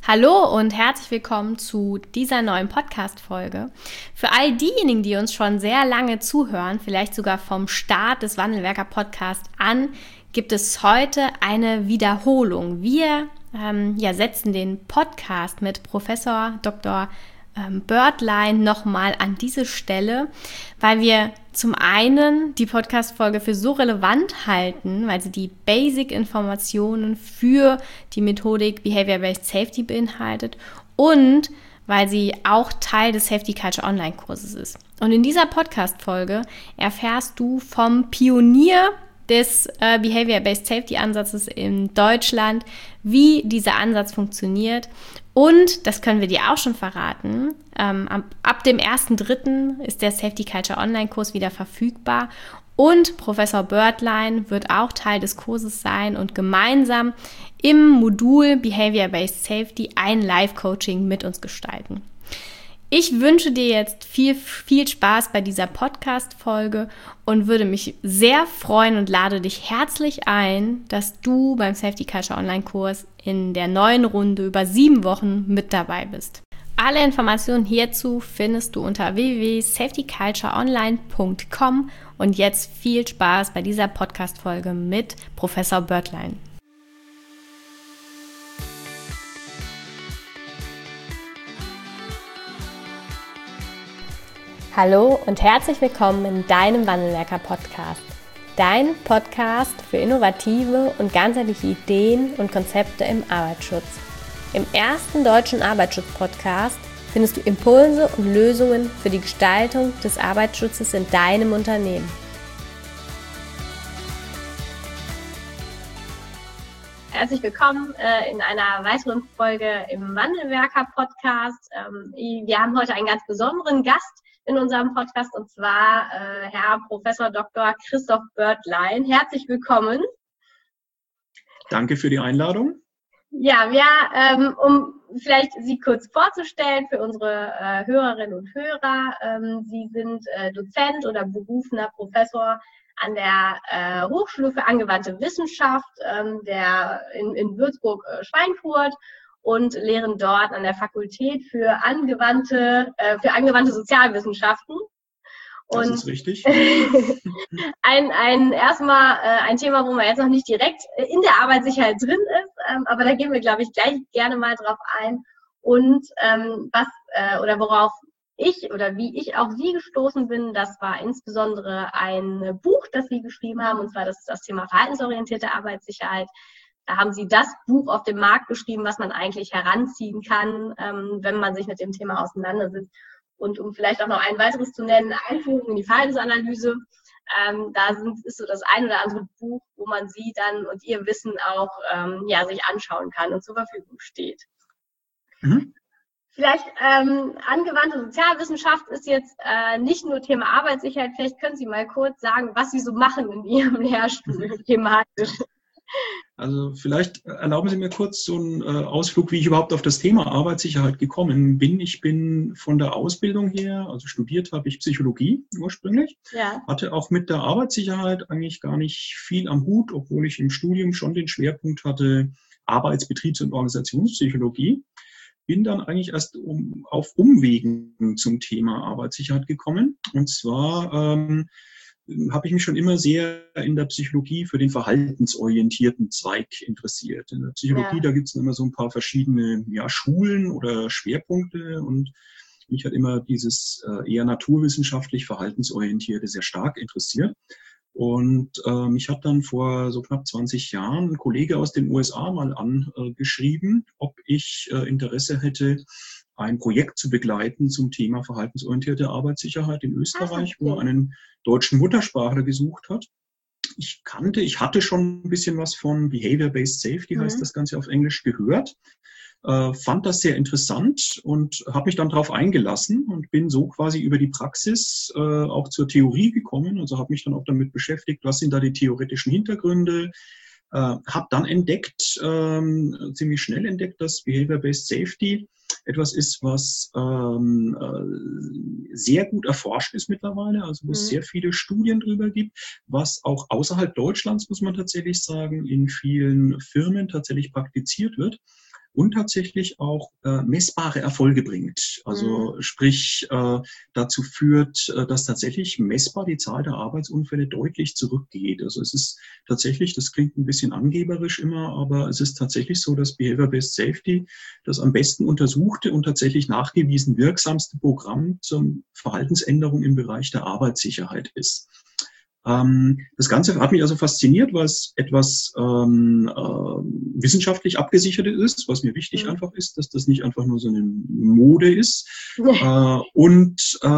Hallo und herzlich willkommen zu dieser neuen Podcast-Folge. Für all diejenigen, die uns schon sehr lange zuhören, vielleicht sogar vom Start des Wandelwerker-Podcasts an, gibt es heute eine Wiederholung. Wir setzen den Podcast mit Professor Dr. Börtlein nochmal an diese Stelle, weil wir zum einen die Podcast-Folge für so relevant halten, weil sie die Basic-Informationen für die Methodik Behavior-Based Safety beinhaltet und weil sie auch Teil des Safety Culture Online-Kurses ist. Und in dieser Podcast-Folge erfährst du vom Pionier des Behavior-Based Safety-Ansatzes in Deutschland, wie dieser Ansatz funktioniert. Und, das können wir dir auch schon verraten, ab dem 1.3. ist der Safety Culture Online-Kurs wieder verfügbar und Professor Börtlein wird auch Teil des Kurses sein und gemeinsam im Modul Behavior-Based Safety ein Live-Coaching mit uns gestalten. Ich wünsche dir jetzt viel Spaß bei dieser Podcast-Folge und würde mich sehr freuen und lade dich herzlich ein, dass du beim Safety Culture Online-Kurs in der neuen Runde über 7 Wochen mit dabei bist. Alle Informationen hierzu findest du unter www.safetycultureonline.com und jetzt viel Spaß bei dieser Podcast-Folge mit Professor Börtlein. Hallo und herzlich willkommen in deinem Wandelwerker-Podcast. Dein Podcast für innovative und ganzheitliche Ideen und Konzepte im Arbeitsschutz. Im ersten deutschen Arbeitsschutz-Podcast findest du Impulse und Lösungen für die Gestaltung des Arbeitsschutzes in deinem Unternehmen. Herzlich willkommen in einer weiteren Folge im Wandelwerker-Podcast. Wir haben heute einen ganz besonderen Gast in unserem Podcast, und zwar Herr Professor Dr. Christoph Börtlein. Herzlich willkommen. Danke für die Einladung. Ja, um vielleicht Sie kurz vorzustellen für unsere Hörerinnen und Hörer. Sie sind Dozent oder berufener Professor an der Hochschule für angewandte Wissenschaft in Würzburg-Schweinfurt und lehren dort an der Fakultät für angewandte Sozialwissenschaften. Und das ist richtig. ein Thema, wo man jetzt noch nicht direkt in der Arbeitssicherheit drin ist, aber da gehen wir, glaube ich, gleich gerne mal drauf ein. Und worauf wie ich auf Sie gestoßen bin, das war insbesondere ein Buch, das Sie geschrieben haben, und zwar das ist das Thema verhaltensorientierte Arbeitssicherheit. Da haben Sie das Buch auf dem Markt geschrieben, was man eigentlich heranziehen kann, wenn man sich mit dem Thema auseinandersetzt. Und um vielleicht auch noch ein weiteres zu nennen, Einführung in die Verhaltensanalyse. Ist so das ein oder andere Buch, wo man Sie dann und Ihr Wissen auch sich anschauen kann und zur Verfügung steht. Mhm. Vielleicht angewandte Sozialwissenschaft ist jetzt nicht nur Thema Arbeitssicherheit. Vielleicht können Sie mal kurz sagen, was Sie so machen in Ihrem Lehrstuhl thematisch. Also vielleicht erlauben Sie mir kurz so einen Ausflug, wie ich überhaupt auf das Thema Arbeitssicherheit gekommen bin. Ich bin von der Ausbildung her, also studiert habe ich Psychologie ursprünglich, hatte auch mit der Arbeitssicherheit eigentlich gar nicht viel am Hut, obwohl ich im Studium schon den Schwerpunkt hatte, Arbeits-, Betriebs- und Organisationspsychologie. Bin dann eigentlich erst auf Umwegen zum Thema Arbeitssicherheit gekommen. Und zwar habe ich mich schon immer sehr in der Psychologie für den verhaltensorientierten Zweig interessiert. In der Psychologie, da gibt es immer so ein paar verschiedene Schulen oder Schwerpunkte, und mich hat immer dieses eher naturwissenschaftlich verhaltensorientierte sehr stark interessiert. Und mich hat dann vor so knapp 20 Jahren ein Kollege aus den USA mal angeschrieben, ob ich Interesse hätte, ein Projekt zu begleiten zum Thema verhaltensorientierte Arbeitssicherheit in Österreich, wo er einen deutschen Muttersprachler gesucht hat. Ich hatte schon ein bisschen was von Behavior-Based Safety, heißt das Ganze auf Englisch, gehört. Fand das sehr interessant und habe mich dann darauf eingelassen und bin so quasi über die Praxis auch zur Theorie gekommen. Also habe mich dann auch damit beschäftigt, was sind da die theoretischen Hintergründe. Habe dann ziemlich schnell entdeckt, dass Behavior-Based Safety etwas ist, was sehr gut erforscht ist mittlerweile, also wo es sehr viele Studien drüber gibt, was auch außerhalb Deutschlands, muss man tatsächlich sagen, in vielen Firmen tatsächlich praktiziert wird. und tatsächlich auch messbare Erfolge bringt. Also sprich dazu führt, dass tatsächlich messbar die Zahl der Arbeitsunfälle deutlich zurückgeht. Also es ist tatsächlich, das klingt ein bisschen angeberisch immer, aber es ist tatsächlich so, dass Behavior-Based Safety das am besten untersuchte und tatsächlich nachgewiesen wirksamste Programm zur Verhaltensänderung im Bereich der Arbeitssicherheit ist. Das Ganze hat mich also fasziniert, weil es etwas wissenschaftlich abgesichertes ist, was mir wichtig einfach ist, dass das nicht einfach nur so eine Mode ist und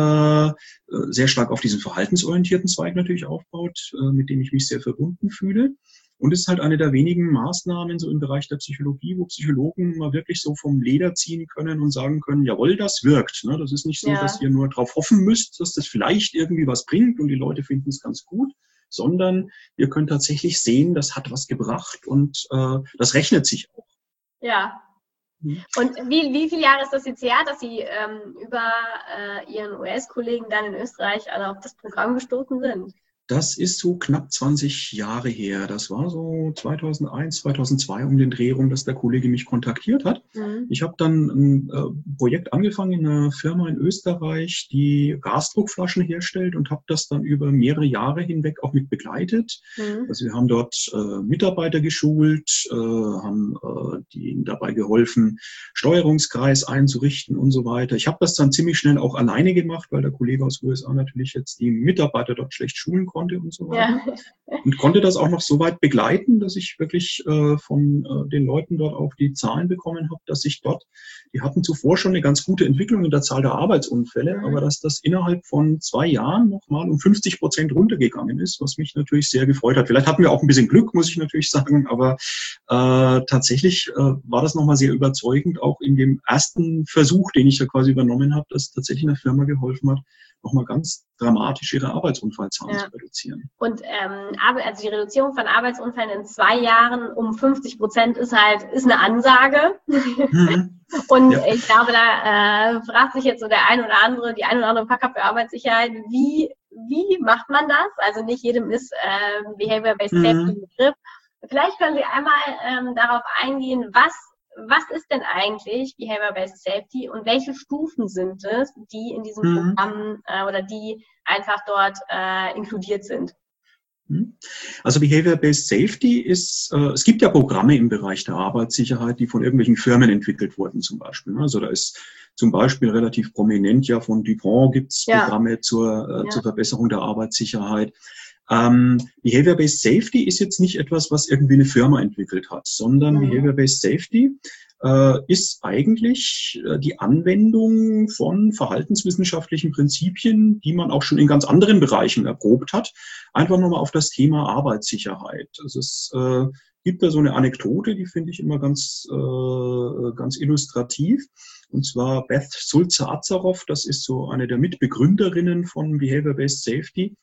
sehr stark auf diesen verhaltensorientierten Zweig natürlich aufbaut, mit dem ich mich sehr verbunden fühle. Und es ist halt eine der wenigen Maßnahmen so im Bereich der Psychologie, wo Psychologen mal wirklich so vom Leder ziehen können und sagen können, jawohl, das wirkt. Ne? Das ist nicht so, dass ihr nur darauf hoffen müsst, dass das vielleicht irgendwie was bringt und die Leute finden es ganz gut, sondern ihr könnt tatsächlich sehen, das hat was gebracht und das rechnet sich auch. Ja. Und wie viele Jahre ist das jetzt her, dass Sie über Ihren US-Kollegen dann in Österreich alle auf das Programm gestoßen sind? Das ist so knapp 20 Jahre her. Das war so 2001, 2002 um den Dreh rum, dass der Kollege mich kontaktiert hat. Ich habe dann ein Projekt angefangen in einer Firma in Österreich, die Gasdruckflaschen herstellt und habe das dann über mehrere Jahre hinweg auch mit begleitet. Also wir haben dort Mitarbeiter geschult, haben ihnen dabei geholfen, Steuerungskreis einzurichten und so weiter. Ich habe das dann ziemlich schnell auch alleine gemacht, weil der Kollege aus USA natürlich jetzt die Mitarbeiter dort schlecht schulen konnte und so weiter. Ja. Und konnte das auch noch so weit begleiten, dass ich wirklich von den Leuten dort auch die Zahlen bekommen habe, dass sich dort, die hatten zuvor schon eine ganz gute Entwicklung in der Zahl der Arbeitsunfälle, aber dass das innerhalb von 2 Jahren nochmal um 50% runtergegangen ist, was mich natürlich sehr gefreut hat. Vielleicht hatten wir auch ein bisschen Glück, muss ich natürlich sagen, aber tatsächlich war das nochmal sehr überzeugend, auch in dem ersten Versuch, den ich da quasi übernommen habe, dass tatsächlich eine Firma geholfen hat, nochmal ganz dramatisch ihre Arbeitsunfallzahlen zu reduzieren. Und also die Reduzierung von Arbeitsunfällen in 2 Jahren um 50% ist eine Ansage. Und ich glaube, da fragt sich jetzt so die ein oder andere Fachkraft für Arbeitssicherheit, wie macht man das? Also nicht jedem ist Behavior-Based Safety ein Begriff. Vielleicht können Sie einmal darauf eingehen, was ist denn eigentlich Behavior-Based Safety und welche Stufen sind es, die in diesem Programm oder die einfach dort inkludiert sind? Also Behavior-Based Safety ist, es gibt ja Programme im Bereich der Arbeitssicherheit, die von irgendwelchen Firmen entwickelt wurden zum Beispiel. Also da ist zum Beispiel relativ prominent ja von DuPont gibt es Programme zur Verbesserung der Arbeitssicherheit. Behavior-Based Safety ist jetzt nicht etwas, was irgendwie eine Firma entwickelt hat, sondern Behavior-Based Safety ist eigentlich die Anwendung von verhaltenswissenschaftlichen Prinzipien, die man auch schon in ganz anderen Bereichen erprobt hat, einfach nochmal auf das Thema Arbeitssicherheit. Also es gibt da so eine Anekdote, die finde ich immer ganz illustrativ. Und zwar Beth Sulzer-Azaroff, das ist so eine der Mitbegründerinnen von Behavior-Based Safety.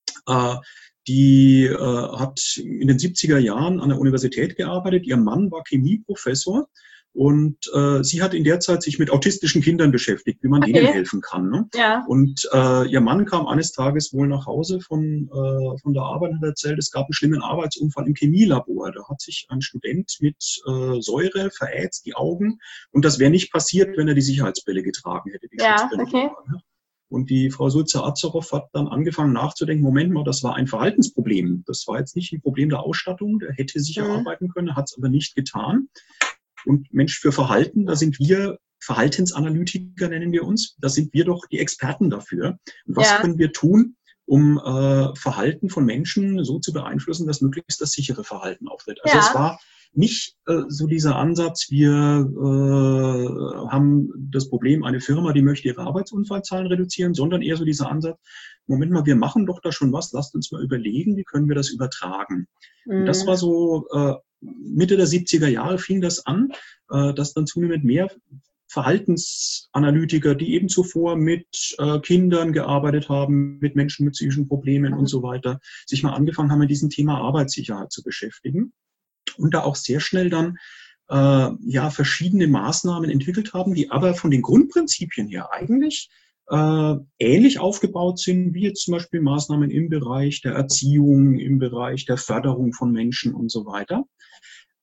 Die hat in den 70er Jahren an der Universität gearbeitet. Ihr Mann war Chemieprofessor und sie hat in der Zeit sich mit autistischen Kindern beschäftigt, wie man denen helfen kann. Ne? Ja. Und ihr Mann kam eines Tages wohl nach Hause von der Arbeit und hat erzählt, es gab einen schlimmen Arbeitsunfall im Chemielabor. Da hat sich ein Student mit Säure verätzt, die Augen. Und das wäre nicht passiert, wenn er die Sicherheitsbrille getragen hätte. Die Schutzbrille. Und die Frau Sulzer-Azaroff hat dann angefangen nachzudenken, Moment mal, das war ein Verhaltensproblem. Das war jetzt nicht ein Problem der Ausstattung, der hätte sicher arbeiten können, hat es aber nicht getan. Und Mensch, für Verhalten, da sind wir Verhaltensanalytiker, nennen wir uns, da sind wir doch die Experten dafür. Und was können wir tun, um Verhalten von Menschen so zu beeinflussen, dass möglichst das sichere Verhalten auftritt? Also es war nicht so dieser Ansatz, wir haben das Problem, eine Firma, die möchte ihre Arbeitsunfallzahlen reduzieren, sondern eher so dieser Ansatz, Moment mal, wir machen doch da schon was, lasst uns mal überlegen, wie können wir das übertragen. Und das war so Mitte der 70er Jahre fing das an, dass dann zunehmend mehr Verhaltensanalytiker, die eben zuvor mit Kindern gearbeitet haben, mit Menschen mit psychischen Problemen und so weiter, sich mal angefangen haben, mit diesem Thema Arbeitssicherheit zu beschäftigen. Und da auch sehr schnell dann verschiedene Maßnahmen entwickelt haben, die aber von den Grundprinzipien her eigentlich ähnlich aufgebaut sind, wie jetzt zum Beispiel Maßnahmen im Bereich der Erziehung, im Bereich der Förderung von Menschen und so weiter.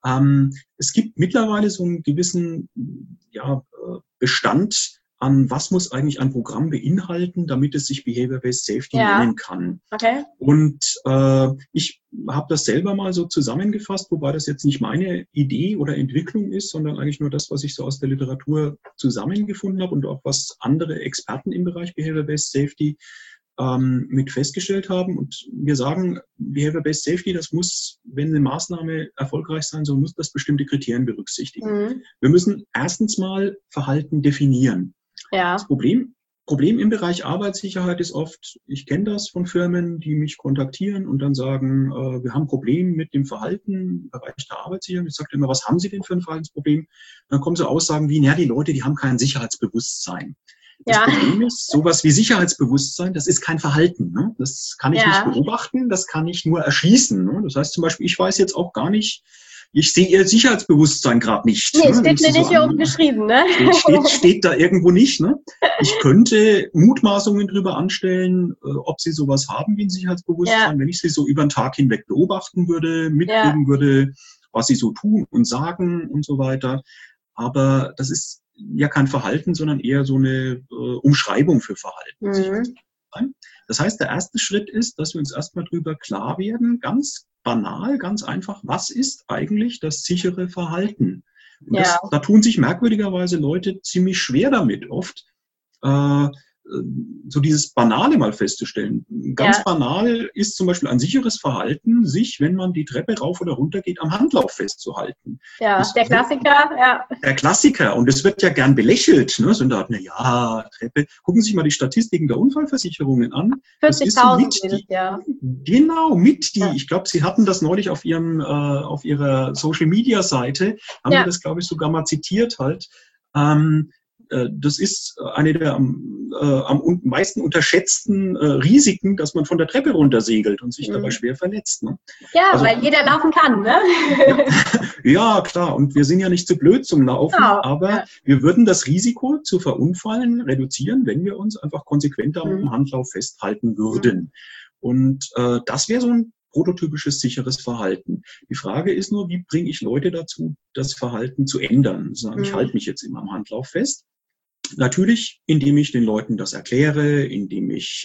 Es gibt mittlerweile so einen gewissen Bestand an, was muss eigentlich ein Programm beinhalten, damit es sich Behavior-Based Safety nennen kann. Okay. Und ich habe das selber mal so zusammengefasst, wobei das jetzt nicht meine Idee oder Entwicklung ist, sondern eigentlich nur das, was ich so aus der Literatur zusammengefunden habe und auch was andere Experten im Bereich Behavior-Based Safety mit festgestellt haben. Und wir sagen, Behavior-Based Safety, das muss, wenn eine Maßnahme erfolgreich sein soll, muss das bestimmte Kriterien berücksichtigen. Wir müssen erstens mal Verhalten definieren. Ja. Das Problem im Bereich Arbeitssicherheit ist oft, ich kenne das von Firmen, die mich kontaktieren und dann sagen, wir haben ein Problem mit dem Verhalten im Bereich der Arbeitssicherheit. Ich sage immer, was haben Sie denn für ein Verhaltensproblem? Dann kommen so Aussagen wie, die Leute, die haben kein Sicherheitsbewusstsein. Das Problem ist, sowas wie Sicherheitsbewusstsein, das ist kein Verhalten. Ne? Das kann ich nicht beobachten, das kann ich nur erschließen. Ne? Das heißt zum Beispiel, ich weiß jetzt auch gar nicht, ich sehe Ihr Sicherheitsbewusstsein gerade nicht. Nee, steht mir nicht hier oben geschrieben, ne? Steht da irgendwo nicht, ne? Ich könnte Mutmaßungen darüber anstellen, ob Sie sowas haben wie ein Sicherheitsbewusstsein, wenn ich Sie so über den Tag hinweg beobachten würde, mitkriegen würde, was Sie so tun und sagen und so weiter. Aber das ist ja kein Verhalten, sondern eher so eine Umschreibung für Verhalten. Das heißt, der erste Schritt ist, dass wir uns erstmal darüber klar werden, ganz banal, ganz einfach, was ist eigentlich das sichere Verhalten? Und da tun sich merkwürdigerweise Leute ziemlich schwer damit oft, so dieses Banale mal festzustellen. Ganz banal ist zum Beispiel ein sicheres Verhalten, sich, wenn man die Treppe rauf oder runter geht, am Handlauf festzuhalten. Ja, das der Klassiker, Der Klassiker. Und es wird ja gern belächelt. Ne? So da, Treppe. Gucken Sie sich mal die Statistiken der Unfallversicherungen an. 40.000 jedes Jahr. Genau, ich glaube, Sie hatten das neulich auf Ihrer Social-Media-Seite, haben Sie das, glaube ich, sogar mal zitiert halt. Das ist eine der am meisten unterschätzten Risiken, dass man von der Treppe runter segelt und sich dabei schwer verletzt. Ne? Ja, also, weil jeder laufen kann, ne? Ja, klar. Und wir sind ja nicht zu blöd zum Laufen, aber wir würden das Risiko zu verunfallen reduzieren, wenn wir uns einfach konsequent am Handlauf festhalten würden. Und das wäre so ein prototypisches sicheres Verhalten. Die Frage ist nur, wie bringe ich Leute dazu, das Verhalten zu ändern? Sagen, ich halte mich jetzt immer am Handlauf fest. Natürlich, indem ich den Leuten das erkläre, indem ich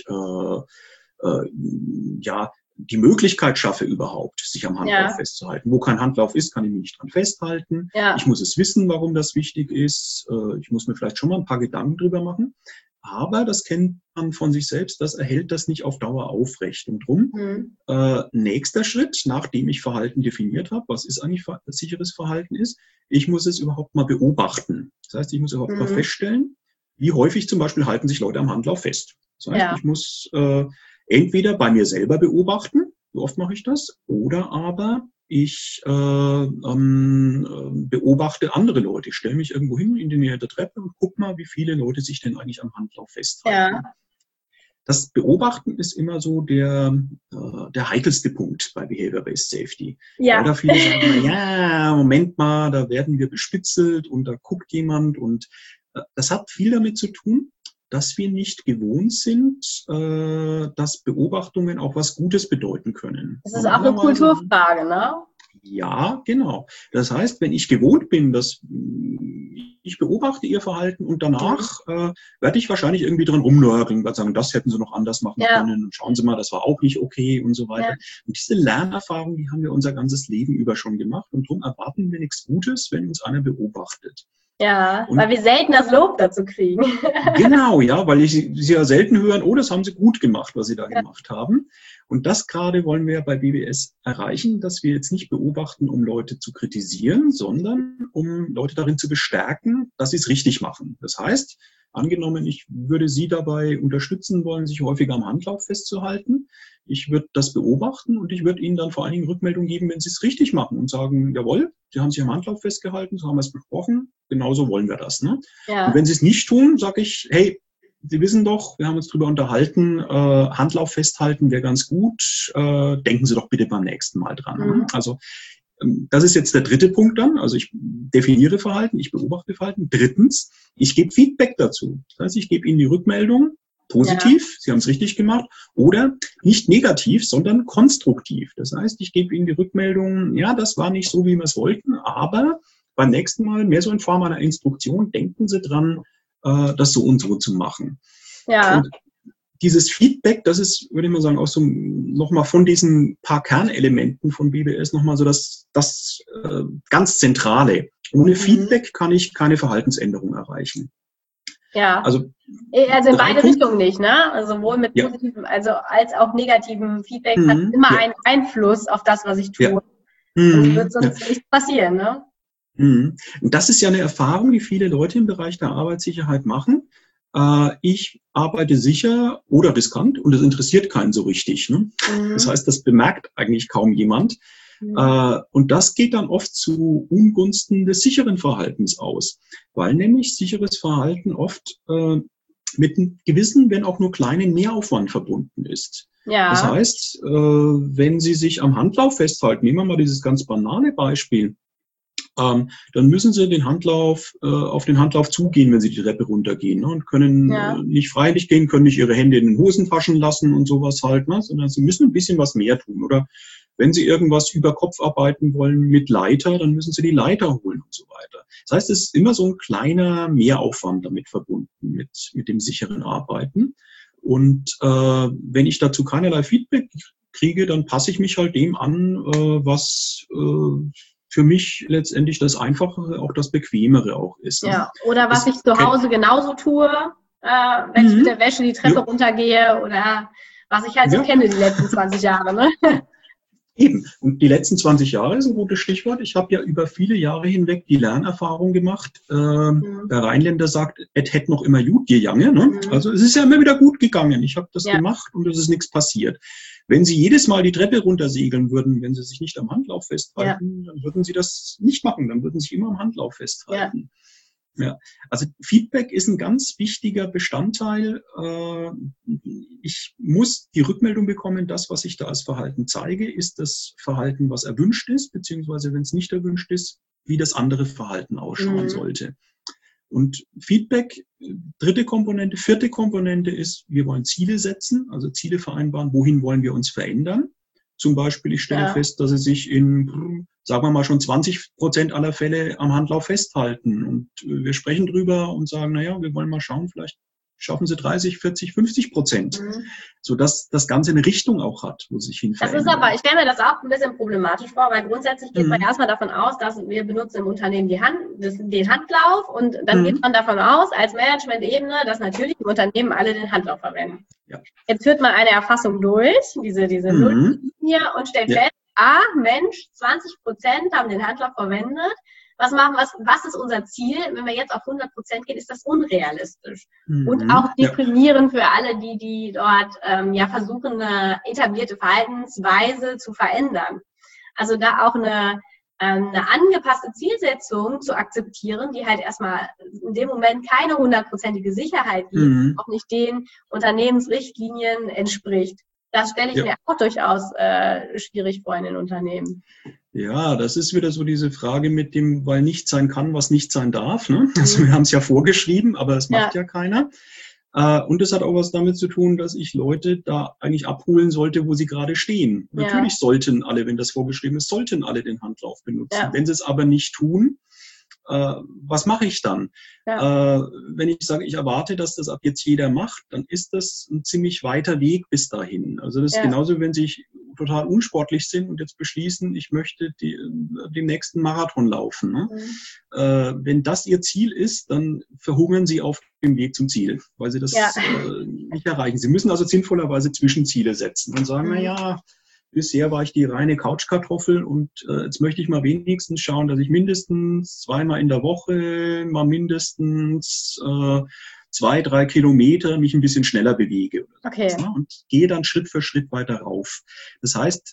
die Möglichkeit schaffe überhaupt, sich am Handlauf festzuhalten. Wo kein Handlauf ist, kann ich mich nicht dran festhalten. Ich muss es wissen, warum das wichtig ist. Ich muss mir vielleicht schon mal ein paar Gedanken drüber machen. Aber das kennt man von sich selbst, das erhält das nicht auf Dauer aufrecht. Und drum, nächster Schritt, nachdem ich Verhalten definiert habe, was ist eigentlich sicheres Verhalten ist, ich muss es überhaupt mal beobachten. Das heißt, ich muss überhaupt mal feststellen, wie häufig zum Beispiel halten sich Leute am Handlauf fest. Das heißt, ich muss entweder bei mir selber beobachten, wie oft mache ich das, oder aber ich beobachte andere Leute. Ich stelle mich irgendwo hin in die Nähe der Treppe und gucke mal, wie viele Leute sich denn eigentlich am Handlauf festhalten. Das Beobachten ist immer so der heikelste Punkt bei Behavior-Based Safety. Oder viele sagen, Moment mal, da werden wir bespitzelt und da guckt jemand. Und das hat viel damit zu tun, dass wir nicht gewohnt sind, dass Beobachtungen auch was Gutes bedeuten können. Das ist auch eine Kulturfrage, ne? Ja, genau. Das heißt, wenn ich gewohnt bin, dass ich beobachte Ihr Verhalten und danach werde ich wahrscheinlich irgendwie dran rumnörgeln, werde sagen, das hätten Sie noch anders machen können und schauen Sie mal, das war auch nicht okay und so weiter. Und diese Lernerfahrung, die haben wir unser ganzes Leben über schon gemacht und darum erwarten wir nichts Gutes, wenn uns einer beobachtet. Ja, und weil wir selten das Lob dazu kriegen. Genau, weil Sie ja selten hören, oh, das haben Sie gut gemacht, was Sie da gemacht haben. Und das gerade wollen wir bei BBS erreichen, dass wir jetzt nicht beobachten, um Leute zu kritisieren, sondern um Leute darin zu bestärken, dass sie es richtig machen. Das heißt, angenommen, ich würde Sie dabei unterstützen wollen, sich häufiger am Handlauf festzuhalten. Ich würde das beobachten und ich würde Ihnen dann vor allen Dingen Rückmeldung geben, wenn Sie es richtig machen und sagen, jawohl, Sie haben sich am Handlauf festgehalten, so haben wir es besprochen, genauso wollen wir das. Ne? Und wenn Sie es nicht tun, sage ich, hey, Sie wissen doch, wir haben uns darüber unterhalten, Handlauf festhalten wäre ganz gut, denken Sie doch bitte beim nächsten Mal dran. Also das ist jetzt der dritte Punkt dann. Also ich definiere Verhalten, ich beobachte Verhalten. Drittens, ich gebe Feedback dazu. Das heißt, ich gebe Ihnen die Rückmeldung, Positiv, Sie haben es richtig gemacht, oder nicht negativ, sondern konstruktiv. Das heißt, ich gebe Ihnen die Rückmeldung, ja, das war nicht so, wie wir es wollten, aber beim nächsten Mal, mehr so in Form einer Instruktion, denken Sie dran, das so und so zu machen. Ja. Und dieses Feedback, das ist, würde ich mal sagen, auch so nochmal von diesen paar Kernelementen von BBS nochmal so das ganz Zentrale. Ohne Feedback kann ich keine Verhaltensänderung erreichen. Ja, also in beide Richtungen nicht, ne? Also sowohl mit positivem als auch negativem Feedback hat immer einen Einfluss auf das, was ich tue. Ja. Und wird sonst nichts passieren, ne? Und das ist ja eine Erfahrung, die viele Leute im Bereich der Arbeitssicherheit machen. Ich arbeite sicher oder riskant und das interessiert keinen so richtig. Ne? Das heißt, das bemerkt eigentlich kaum jemand. Und das geht dann oft zu Ungunsten des sicheren Verhaltens aus, weil nämlich sicheres Verhalten oft mit einem gewissen, wenn auch nur kleinen Mehraufwand verbunden ist. Ja. Das heißt, wenn Sie sich am Handlauf festhalten, nehmen wir mal dieses ganz banale Beispiel, dann müssen Sie den Handlauf, auf den Handlauf zugehen, wenn Sie die Treppe runtergehen, ne, und können nicht freiwillig gehen, können nicht Ihre Hände in den Hosentaschen lassen und sowas halt, ne, sondern Sie müssen ein bisschen was mehr tun. Oder wenn Sie irgendwas über Kopf arbeiten wollen mit Leiter, dann müssen Sie die Leiter holen und so weiter. Das heißt, es ist immer so ein kleiner Mehraufwand damit verbunden, mit dem sicheren Arbeiten. Und wenn ich dazu keinerlei Feedback kriege, dann passe ich mich halt dem an, was für mich letztendlich das Einfachere, auch das Bequemere auch ist. Ne? Ja, oder was ich zu Hause genauso tue, wenn ich mit der Wäsche die Treppe runtergehe oder was ich halt so kenne die letzten 20 Jahre. Ne? Eben. Und die letzten 20 Jahre ist ein gutes Stichwort. Ich habe ja über viele Jahre hinweg die Lernerfahrung gemacht. Der Rheinländer sagt, et hätt noch immer gut gegangen. Ne? Also es ist ja immer wieder gut gegangen. Ich habe das gemacht und es ist nichts passiert. Wenn Sie jedes Mal die Treppe runtersegeln würden, wenn Sie sich nicht am Handlauf festhalten, dann würden Sie das nicht machen. Dann würden Sie sich immer am Handlauf festhalten. Ja, also Feedback ist ein ganz wichtiger Bestandteil. Ich muss die Rückmeldung bekommen, das, was ich da als Verhalten zeige, ist das Verhalten, was erwünscht ist, beziehungsweise wenn es nicht erwünscht ist, wie das andere Verhalten ausschauen sollte. Und Feedback, dritte Komponente, vierte Komponente ist, wir wollen Ziele setzen, also Ziele vereinbaren, wohin wollen wir uns verändern. Zum Beispiel, ich stelle fest, dass Sie sich in, sagen wir mal, schon 20% aller Fälle am Handlauf festhalten. Und wir sprechen drüber und sagen, naja, wir wollen mal schauen, vielleicht schaffen Sie 30, 40, 50%. Sodass das Ganze eine Richtung auch hat, wo sich hin verändert. Das ist aber, ich stelle mir das auch ein bisschen problematisch vor, weil grundsätzlich geht man erstmal davon aus, dass wir benutzen im Unternehmen den Handlauf und dann geht man davon aus, als Management-Ebene, dass natürlich im Unternehmen alle den Handlauf verwenden. Ja. Jetzt führt man eine Erfassung durch, diese Nulllinie und stellt fest, Mensch, 20% haben den Handlauf verwendet. Was ist unser Ziel? Wenn wir jetzt auf 100% gehen, ist das unrealistisch. Und auch deprimierend für alle, die dort versuchen, eine etablierte Verhaltensweise zu verändern. Also da auch eine angepasste Zielsetzung zu akzeptieren, die halt erstmal in dem Moment keine 100%ige Sicherheit gibt, auch nicht den Unternehmensrichtlinien entspricht. Das stelle ich mir auch durchaus schwierig vor in den Unternehmen. Ja, das ist wieder so diese Frage mit dem, weil nicht sein kann, was nicht sein darf. Ne? Also wir haben es ja vorgeschrieben, aber es macht ja keiner. Und es hat auch was damit zu tun, dass ich Leute da eigentlich abholen sollte, wo sie gerade stehen. Ja. Natürlich sollten alle, wenn das vorgeschrieben ist, sollten alle den Handlauf benutzen. Ja. Wenn sie es aber nicht tun, was mache ich dann? Ja. Wenn ich sage, ich erwarte, dass das ab jetzt jeder macht, dann ist das ein ziemlich weiter Weg bis dahin. Also das ist genauso, wenn Sie total unsportlich sind und jetzt beschließen, ich möchte den nächsten Marathon laufen. Ne? Wenn das Ihr Ziel ist, dann verhungern Sie auf dem Weg zum Ziel, weil Sie das nicht erreichen. Sie müssen also sinnvollerweise Zwischenziele setzen und sagen, naja, bisher war ich die reine Couchkartoffel und jetzt möchte ich mal wenigstens schauen, dass ich mindestens 2-mal in der Woche mal mindestens 2-3 Kilometer mich ein bisschen schneller bewege. Okay. Ne? Und gehe dann Schritt für Schritt weiter rauf. Das heißt,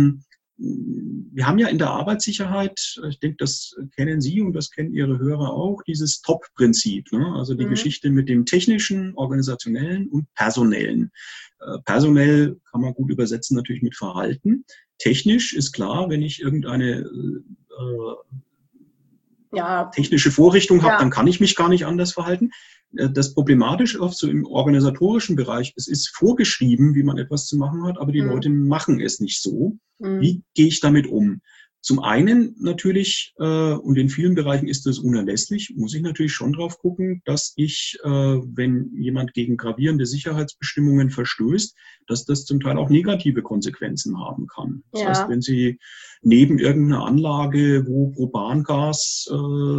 wir haben ja in der Arbeitssicherheit, ich denke, das kennen Sie und das kennen Ihre Hörer auch, dieses Top-Prinzip. Ne? Also die Geschichte mit dem technischen, organisationellen und personellen. Personell kann man gut übersetzen natürlich mit Verhalten. Technisch ist klar, wenn ich irgendeine technische Vorrichtung habe, dann kann ich mich gar nicht anders verhalten. das Problematische oft so im organisatorischen Bereich, es ist vorgeschrieben, wie man etwas zu machen hat, aber die Leute machen es nicht so. Wie gehe ich damit um? Zum einen natürlich, und in vielen Bereichen ist das unerlässlich, muss ich natürlich schon drauf gucken, dass ich, wenn jemand gegen gravierende Sicherheitsbestimmungen verstößt, dass das zum Teil auch negative Konsequenzen haben kann. Das heißt, wenn Sie neben irgendeiner Anlage, wo Propangas